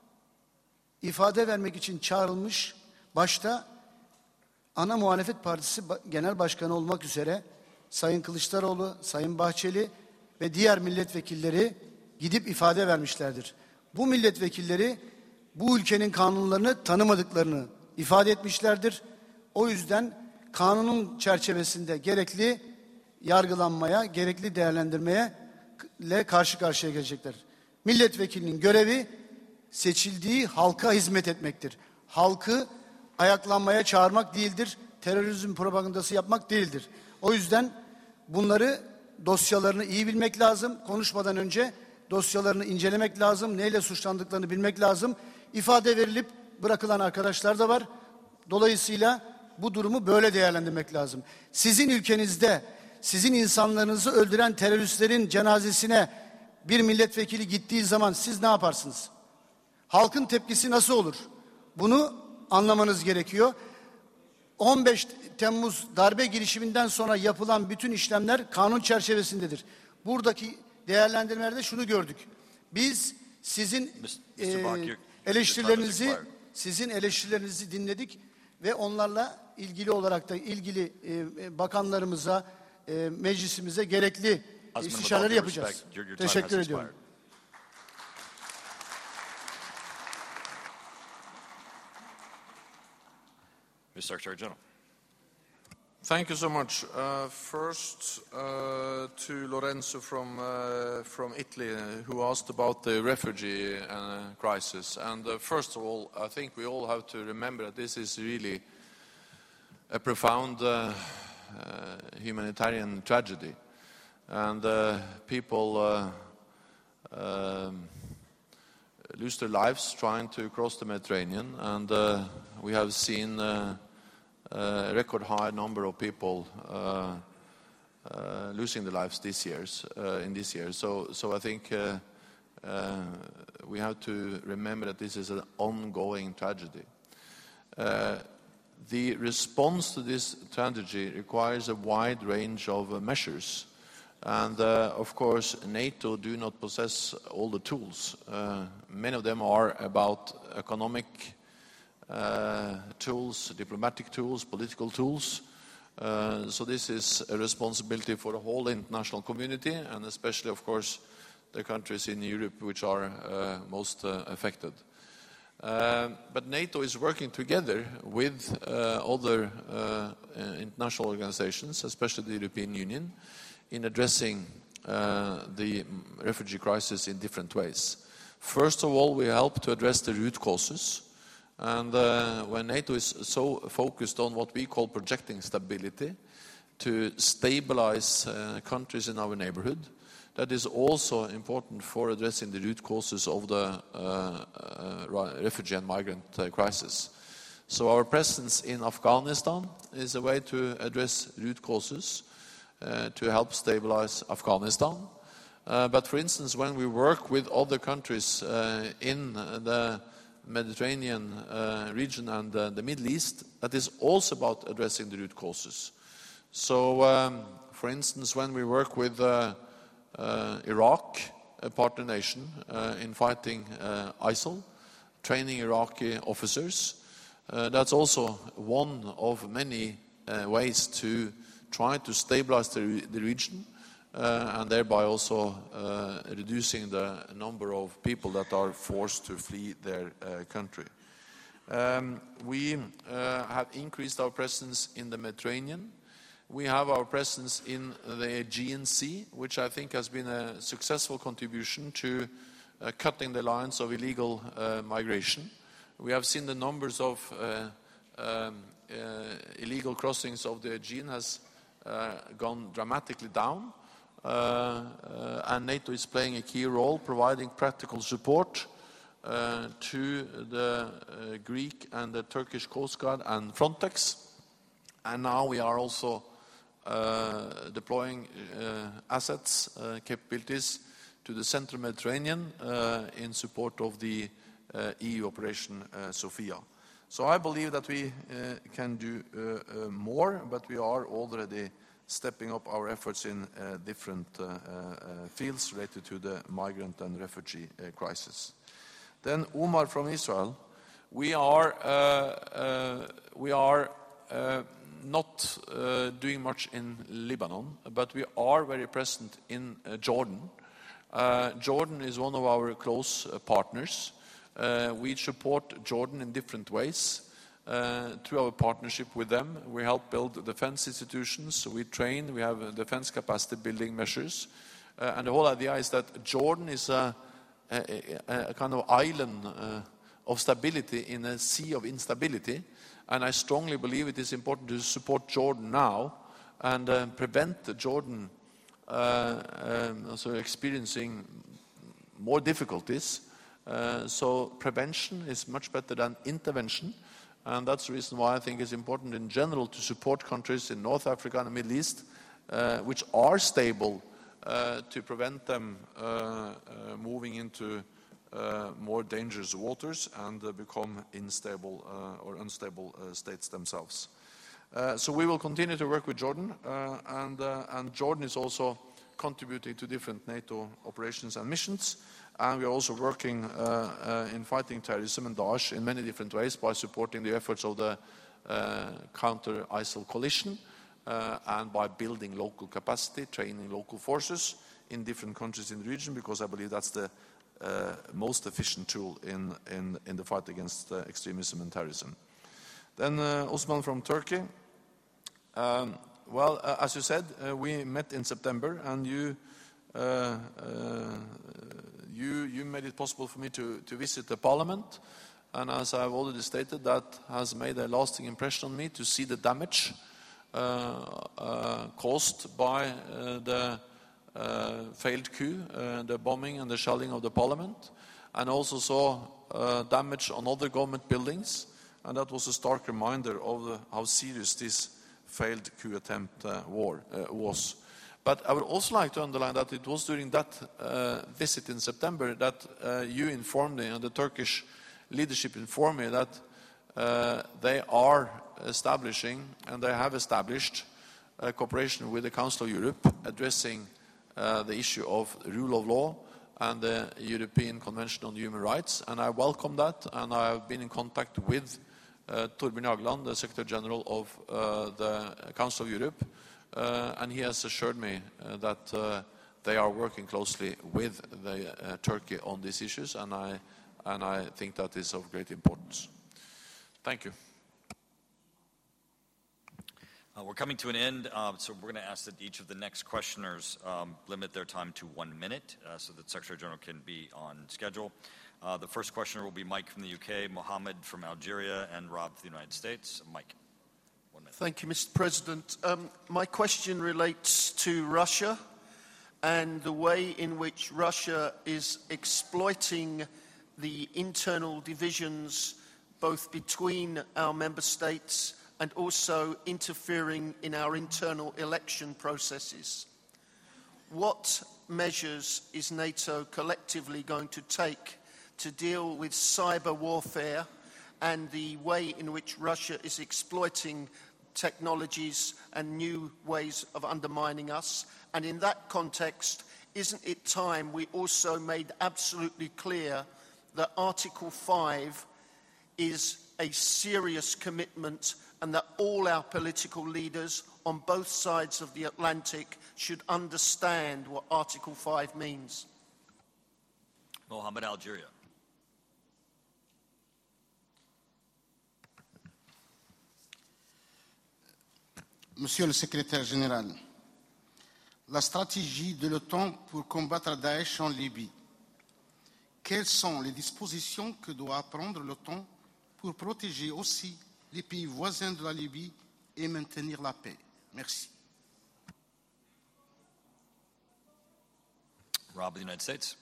ifade vermek için çağrılmış, başta ana muhalefet partisi genel başkanı olmak üzere Sayın Kılıçdaroğlu, Sayın Bahçeli ve diğer milletvekilleri gidip ifade vermişlerdir. Bu milletvekilleri bu ülkenin kanunlarını tanımadıklarını ifade etmişlerdir. O yüzden kanunun çerçevesinde gerekli yargılanmaya, gerekli değerlendirmeye karşı karşıya gelecekler. Milletvekilinin görevi seçildiği halka hizmet etmektir. Halkı ayaklanmaya çağırmak değildir. Terörizm propagandası yapmak değildir. O yüzden bunları, dosyalarını iyi bilmek lazım. Konuşmadan önce dosyalarını incelemek lazım. Neyle suçlandıklarını bilmek lazım. İfade verilip bırakılan arkadaşlar da var. Dolayısıyla bu durumu böyle değerlendirmek lazım. Sizin ülkenizde sizin insanlarınızı öldüren teröristlerin cenazesine bir milletvekili gittiği zaman siz ne yaparsınız? Halkın tepkisi nasıl olur? Bunu anlamanız gerekiyor. 15 Temmuz darbe girişiminden sonra yapılan bütün işlemler kanun çerçevesindedir. Buradaki değerlendirmelerde şunu gördük. Biz sizin eleştirilerinizi dinledik ve onlarla ilgili olarak da ilgili bakanlarımıza, meclisimize gerekli istişareleri yapacağız. Teşekkür ediyorum. Mr. Secretary General. Thank you so much. First, to Lorenzo from Italy, who asked about the refugee crisis. And first of all, I think we all have to remember that this is really a profound humanitarian tragedy. And people lose their lives trying to cross the Mediterranean. And we have seen a record high number of people losing their lives in this year. So I think we have to remember that this is an ongoing tragedy. The response to this tragedy requires a wide range of measures. And of course, NATO do not possess all the tools. Many of them are about economic tools, diplomatic tools, political tools. So this is a responsibility for the whole international community, and especially, of course, the countries in Europe which are most affected. But NATO is working together with other international organizations, especially the European Union, in addressing the refugee crisis in different ways. First of all, we help to address the root causes. And when NATO is so focused on what we call projecting stability, to stabilize countries in our neighborhood, that is also important for addressing the root causes of the refugee and migrant crisis. So our presence in Afghanistan is a way to address root causes, to help stabilize Afghanistan. But for instance, when we work with other countries in the Mediterranean region and the Middle East, that is also about addressing the root causes. So, for instance, when we work with Iraq, a partner nation, in fighting ISIL, training Iraqi officers. That's also one of many ways to try to stabilize the region and thereby also reducing the number of people that are forced to flee their country. We have increased our presence in the Mediterranean. We have our presence in the Aegean Sea, which I think has been a successful contribution to cutting the lines of illegal migration. We have seen the numbers of illegal crossings of the Aegean has gone dramatically down, and NATO is playing a key role providing practical support to the Greek and the Turkish Coast Guard and Frontex. And now we are also deploying assets, capabilities to the Central Mediterranean in support of the EU Operation Sophia. So I believe that we can do more, but we are already stepping up our efforts in different fields related to the migrant and refugee crisis. Then Umar from Israel, we are not doing much in Lebanon, but we are very present in Jordan. Jordan is one of our close partners. We support Jordan in different ways. Through our partnership with them, we help build defense institutions, we train, we have defense capacity building measures. And the whole idea is that Jordan is a kind of island of stability in a sea of instability. And I strongly believe it is important to support Jordan now and prevent Jordan also experiencing more difficulties. So prevention is much better than intervention. And that's the reason why I think it's important in general to support countries in North Africa and the Middle East which are stable to prevent them moving into more dangerous waters and become unstable states themselves. So we will continue to work with Jordan, and Jordan is also contributing to different NATO operations and missions. And we are also working in fighting terrorism and Daesh in many different ways by supporting the efforts of the counter-ISIL coalition and by building local capacity, training local forces in different countries in the region, because I believe that's the most efficient tool in the fight against extremism and terrorism. Then Osman from Turkey. Well, as you said, we met in September, and you made it possible for me to visit the parliament. And as I've already stated, that has made a lasting impression on me to see the damage caused by the failed coup, the bombing and the shelling of the parliament, and also saw damage on other government buildings. And that was a stark reminder of how serious this failed coup attempt was. But I would also like to underline that it was during that visit in September that you informed me, and the Turkish leadership informed me, that they are establishing, and they have established, a cooperation with the Council of Europe addressing the issue of rule of law and the European Convention on Human Rights. And I welcome that, and I have been in contact with Torbjørn Jagland, the Secretary General of the Council of Europe, and he has assured me that they are working closely with Turkey on these issues, and I think that is of great importance. Thank you. We're coming to an end, so we're going to ask that each of the next questioners limit their time to 1 minute so that Secretary General can be on schedule. The first questioner will be Mike from the UK, Mohammed from Algeria, and Rob from the United States. Mike, 1 minute. Thank you, Mr. President. My question relates to Russia and the way in which Russia is exploiting the internal divisions both between our member states and also interfering in our internal election processes. What measures is NATO collectively going to take to deal with cyber warfare and the way in which Russia is exploiting technologies and new ways of undermining us? And in that context, isn't it time we also made absolutely clear that Article 5 is a serious commitment and that all our political leaders on both sides of the Atlantic should understand what Article 5 means? Mohammed Algeria. Monsieur le secrétaire général, la stratégie de l'OTAN pour combattre Daesh en Libye. Quelles sont les dispositions que doit prendre l'OTAN pour protéger aussi les pays voisins de la Libye et maintenir la paix? Merci. Rob, the United States.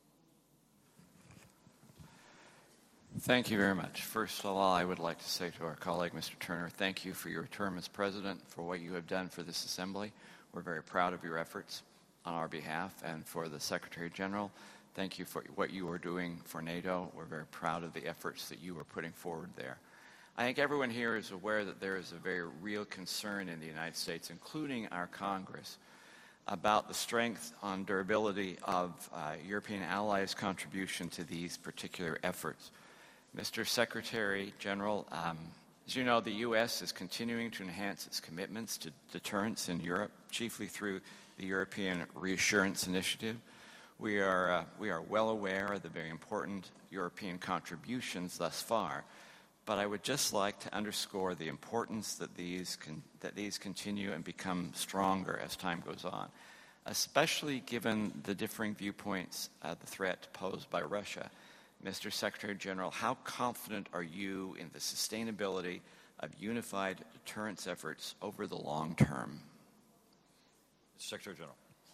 Thank you very much. First of all, I would like to say to our colleague, Mr. Turner, thank you for your term as president, for what you have done for this assembly. We're very proud of your efforts on our behalf, and for the Secretary General, thank you for what you are doing for NATO. We're very proud of the efforts that you are putting forward there. I think everyone here is aware that there is a very real concern in the United States, including our Congress, about the strength and durability of European allies' contribution to these particular efforts. Mr. Secretary General, as you know, the U.S. is continuing to enhance its commitments to deterrence in Europe, chiefly through the European Reassurance Initiative. We are well aware of the very important European contributions thus far, but I would just like to underscore the importance that these continue and become stronger as time goes on, especially given the differing viewpoints of the threat posed by Russia. Mr. Secretary General, how confident are you in the sustainability of unified deterrence efforts over the long term? Secretary General.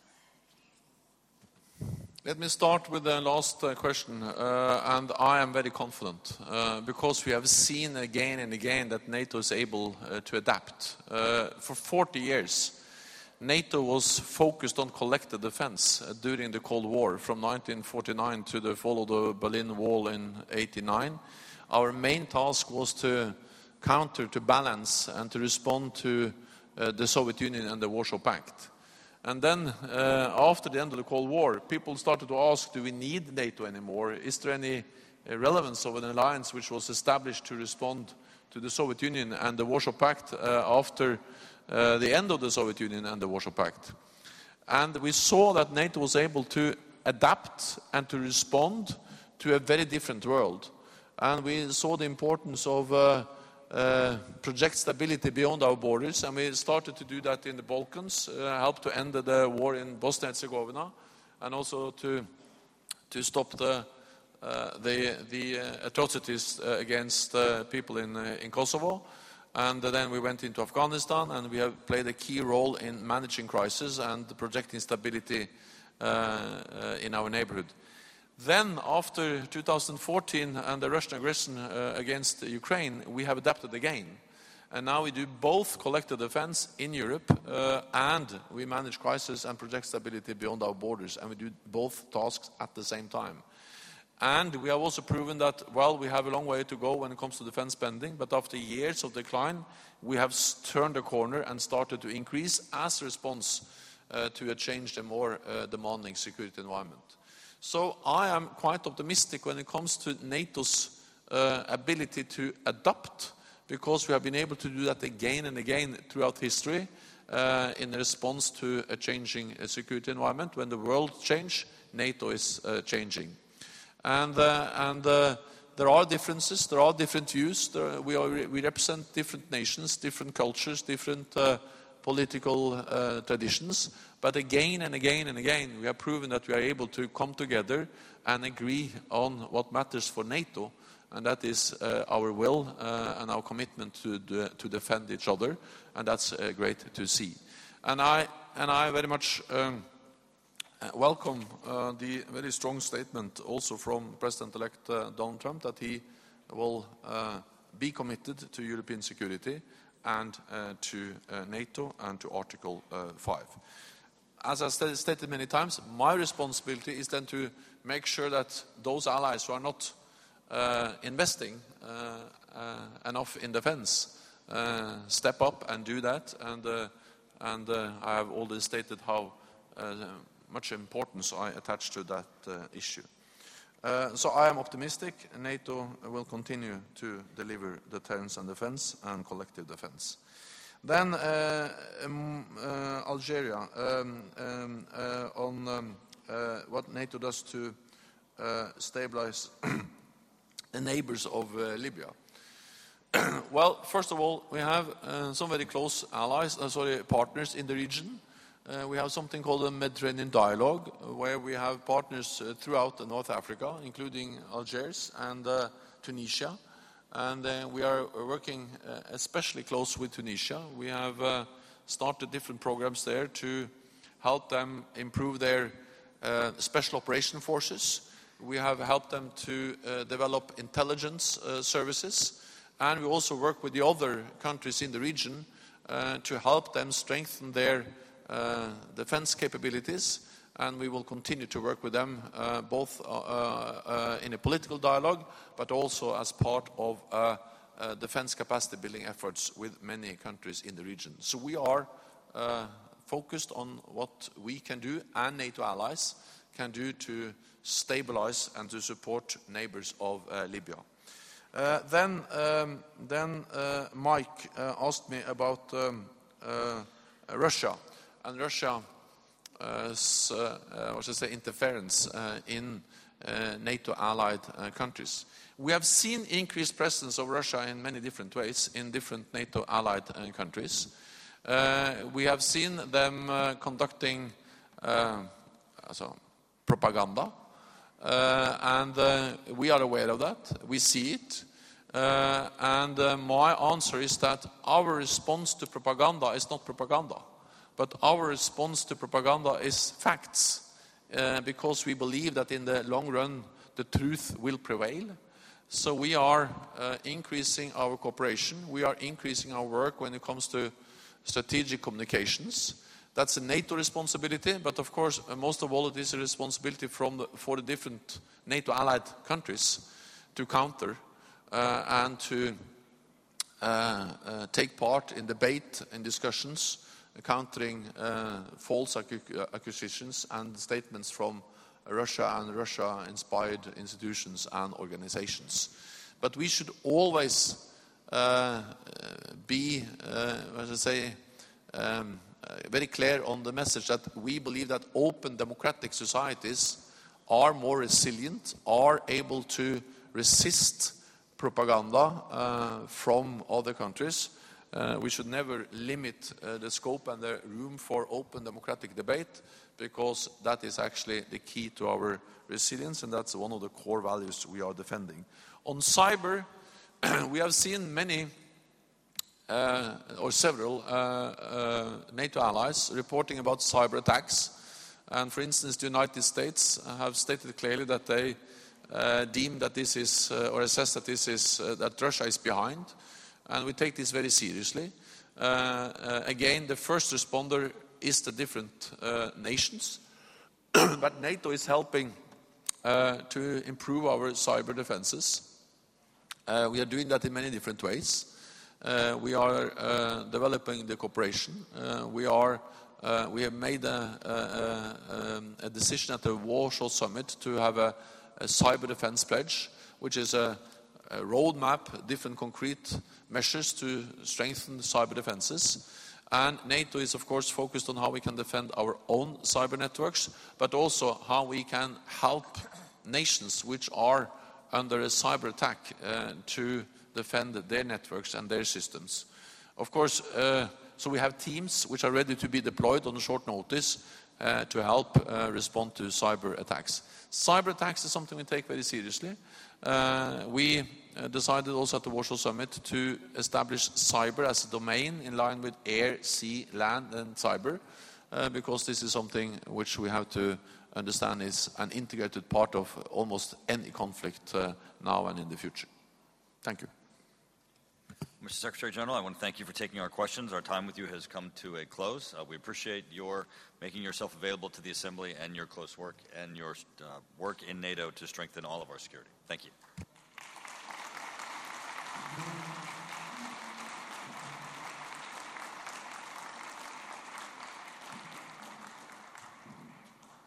Let me start with the last question, and I am very confident because we have seen again and again that NATO is able to adapt. For 40 years, NATO was focused on collective defense during the Cold War from 1949 to the fall of the Berlin Wall in 1989. Our main task was to counter, to balance, and to respond to the Soviet Union and the Warsaw Pact. And then, after the end of the Cold War, people started to ask, do we need NATO anymore? Is there any relevance of an alliance which was established to respond to the Soviet Union and the Warsaw Pact after the end of the Soviet Union and the Warsaw Pact? And we saw that NATO was able to adapt and to respond to a very different world. And we saw the importance of project stability beyond our borders, and we started to do that in the Balkans, helped to end the war in Bosnia and Herzegovina, and also to stop the atrocities against people in Kosovo. And then we went into Afghanistan, and we have played a key role in managing crisis and projecting stability in our neighborhood. Then, after 2014 and the Russian aggression against Ukraine, we have adapted again. And now we do both collective defense in Europe and we manage crisis and project stability beyond our borders. And we do both tasks at the same time. And we have also proven that, well, we have a long way to go when it comes to defense spending, but after years of decline, we have turned the corner and started to increase as a response to a changed and more demanding security environment. So I am quite optimistic when it comes to NATO's ability to adapt, because we have been able to do that again and again throughout history in response to a changing security environment. When the world changes, NATO is changing. And there are differences, there are different views. We represent different nations, different cultures, different political traditions. But again and again and again, we have proven that we are able to come together and agree on what matters for NATO, and that is our will and our commitment to defend each other, and that's great to see. And I very much welcome the very strong statement also from President-elect Donald Trump that he will be committed to European security and to NATO and to Article 5. As I stated many times, my responsibility is then to make sure that those allies who are not investing enough in defense step up and do that. And I have already stated how much importance I attach to that issue. So I am optimistic. NATO will continue to deliver deterrence and defense and collective defense. Then Algeria, on what NATO does to stabilize the neighbors of Libya. Well, first of all, we have some very close partners in the region. We have something called the Mediterranean Dialogue, where we have partners throughout North Africa, including Algiers and Tunisia. And we are working especially close with Tunisia. We have started different programs there to help them improve their special operation forces. We have helped them to develop intelligence services. And we also work with the other countries in the region to help them strengthen their defense capabilities. And we will continue to work with them both in a political dialogue, but also as part of defense capacity building efforts with many countries in the region. So we are focused on what we can do and NATO allies can do to stabilize and to support neighbors of Libya. Then Mike asked me about Russia and Russia's interference in NATO allied countries. We have seen increased presence of Russia in many different ways in different NATO allied countries. We have seen them conducting propaganda, and we are aware of that. We see it. And my answer is that our response to propaganda is not propaganda, but our response to propaganda is facts, because we believe that in the long run the truth will prevail. So we are increasing our cooperation. We are increasing our work when it comes to strategic communications. That's a NATO responsibility, but of course, most of all, it is a responsibility for the different NATO allied countries to counter and to take part in debate and discussions, countering false accusations and statements from Russia and Russia-inspired institutions and organizations. But we should always be, very clear on the message that we believe that open democratic societies are more resilient, are able to resist propaganda from other countries. We should never limit the scope and the room for open democratic debate, because that is actually the key to our resilience, and that's one of the core values we are defending. On cyber, we have seen many or several NATO allies reporting about cyber attacks. And for instance, the United States have stated clearly that they deem that this is, or assess that this is, that Russia is behind. And we take this very seriously. Again, the first responder is the different nations. But NATO is helping to improve our cyber defenses. We are doing that in many different ways. We are developing the cooperation. We have made a decision at the Warsaw Summit to have a cyber defense pledge, which is a roadmap, different concrete measures to strengthen cyber defenses. And NATO is, of course, focused on how we can defend our own cyber networks, but also how we can help nations which are under a cyber attack to defend their networks and their systems. Of course, so we have teams which are ready to be deployed on short notice to help respond to cyber attacks. Cyber attacks is something we take very seriously. We decided also at the Warsaw Summit to establish cyber as a domain in line with air, sea, land and cyber, because this is something which we have to understand is an integrated part of almost any conflict now and in the future. Thank you. Mr. Secretary General, I want to thank you for taking our questions. Our time with you has come to a close. We appreciate your making yourself available to the Assembly and your close work and your work in NATO to strengthen all of our security. Thank you.